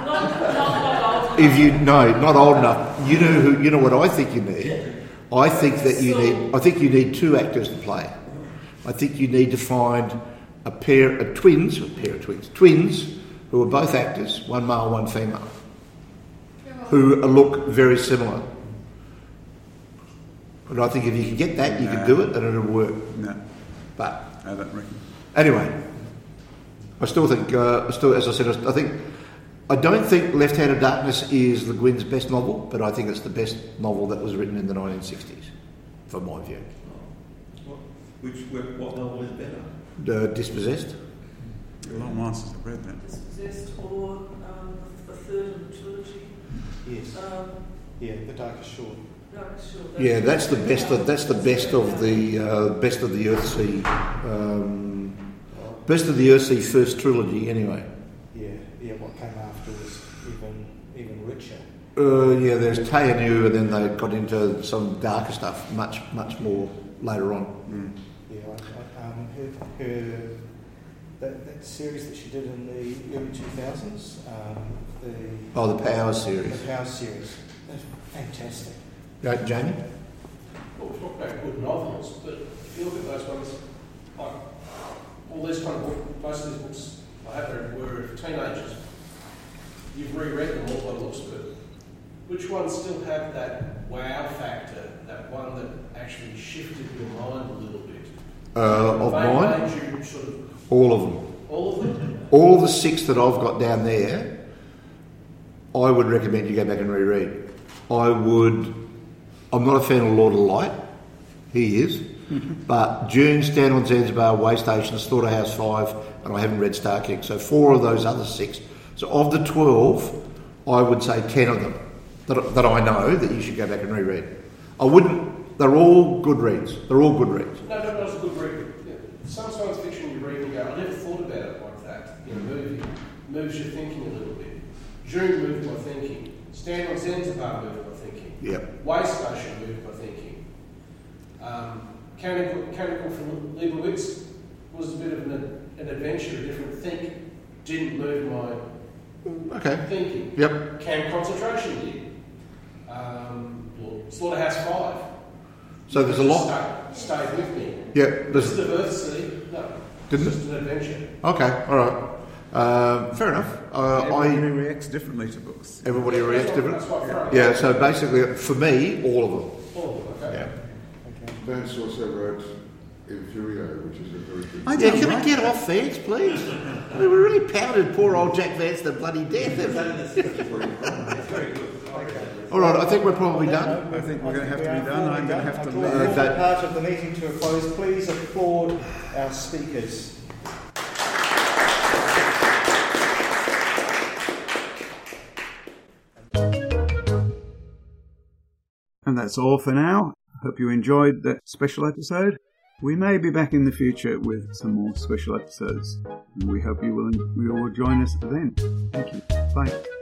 Speaker 3: you, if you no not old enough. You know who you know what I think you need. I think that you need I think you need two actors to play. I think you need to find a pair of twins, a pair of twins, twins who are both actors, one male, one female, who look very similar. And I think if you can get that, you can do it, and it'll work.
Speaker 1: No,
Speaker 3: But
Speaker 1: I don't reckon.
Speaker 3: anyway, I still think, uh, still as I said, I think I don't think Left Hand of Darkness is Le Guin's best novel, but I think it's the best novel that was written in the nineteen sixties, for my view.
Speaker 4: What, which, what novel is better?
Speaker 3: Uh, Dispossessed.
Speaker 1: A long while since I've read that.
Speaker 10: Dispossessed or um, the third in the trilogy.
Speaker 6: Yes.
Speaker 10: Um,
Speaker 6: Yeah, The Darkest Shore.
Speaker 10: Darkest Shore.
Speaker 3: Yeah, that's the best. Of, that's the best of the uh, best of the Earthsea. Um, best of the Earthsea first trilogy, anyway.
Speaker 6: Yeah, yeah. What came after was even even richer.
Speaker 3: Uh, yeah, there's Tayanu, and then they got into some darker stuff, much much more later on.
Speaker 1: Mm.
Speaker 6: Yeah, I, I, um, her, her that, that series that she did in the early two thousands, um, the
Speaker 3: Oh, the Power series.
Speaker 6: the Power series, that's fantastic.
Speaker 3: Right, Jamie.
Speaker 8: Well, we talk about good novels, but if you look at those ones, like all these kind of books, most of these books I have read were for teenagers. You've reread them all by the looks of it. Which ones still have that wow factor, that one that actually shifted your mind a little bit?
Speaker 3: Uh, of
Speaker 8: Made-
Speaker 3: mine,
Speaker 8: made you sort of,
Speaker 3: all of them.
Speaker 8: all of them?
Speaker 3: All of the six that I've got down there, I would recommend you go back and reread. I would. I'm not a fan of Lord of Light. He is. But June, Stand on Zanzibar, Way Station, Slaughterhouse Five, and I haven't read Star King. So four of those other six. So of the twelve, I would say ten of them that, that I know that you should go back and reread. I wouldn't. They're all good reads. They're all good reads.
Speaker 8: No, no, that's a good read. Yeah. Some science fiction you read and go, I never thought about it like that in a movie. Moves your thinking a little bit. June moved my thinking. Stand on Zanzibar moved my thinking.
Speaker 3: Yep.
Speaker 8: Way Station moved my thinking. Um, Canonical from Leibowitz was a bit of an, an adventure, a different think didn't move my
Speaker 3: Okay.
Speaker 8: thinking.
Speaker 3: Yep.
Speaker 8: Camp Concentration did. Um, well, Slaughterhouse Five.
Speaker 3: So there's a lot.
Speaker 8: Stay, stayed with me.
Speaker 3: Yeah.
Speaker 8: This
Speaker 3: There's,
Speaker 8: is the Earthsea. No.
Speaker 3: Didn't
Speaker 8: It's just an adventure.
Speaker 3: okay. All right. Uh, fair enough. Uh,
Speaker 1: Everybody
Speaker 3: I
Speaker 1: reacts differently to books.
Speaker 3: everybody reacts different.
Speaker 8: That's what I'm
Speaker 3: Yeah. So basically, for me, all of them.
Speaker 8: Oh, okay.
Speaker 3: Yeah.
Speaker 5: Vance also wrote Infuriator, which is a very good
Speaker 1: I
Speaker 3: Yeah,
Speaker 1: don't
Speaker 3: can we
Speaker 1: like
Speaker 3: get off Vance, please? I mean, we really pounded poor old Jack Vance to bloody death.
Speaker 4: It's very good.
Speaker 3: All right, I think we're probably done.
Speaker 1: I think we're going to have
Speaker 2: We
Speaker 1: to be
Speaker 2: are
Speaker 1: done. I'm
Speaker 2: formally
Speaker 1: going to have
Speaker 2: done.
Speaker 1: to
Speaker 2: I draw
Speaker 1: leave.
Speaker 2: the formal
Speaker 3: Okay.
Speaker 2: part of the meeting to a close. Please applaud our speakers.
Speaker 1: And that's all for now. Hope you enjoyed that special episode. We may be back in the future with some more special episodes. And we hope you will, you will join us then. Thank you. Bye.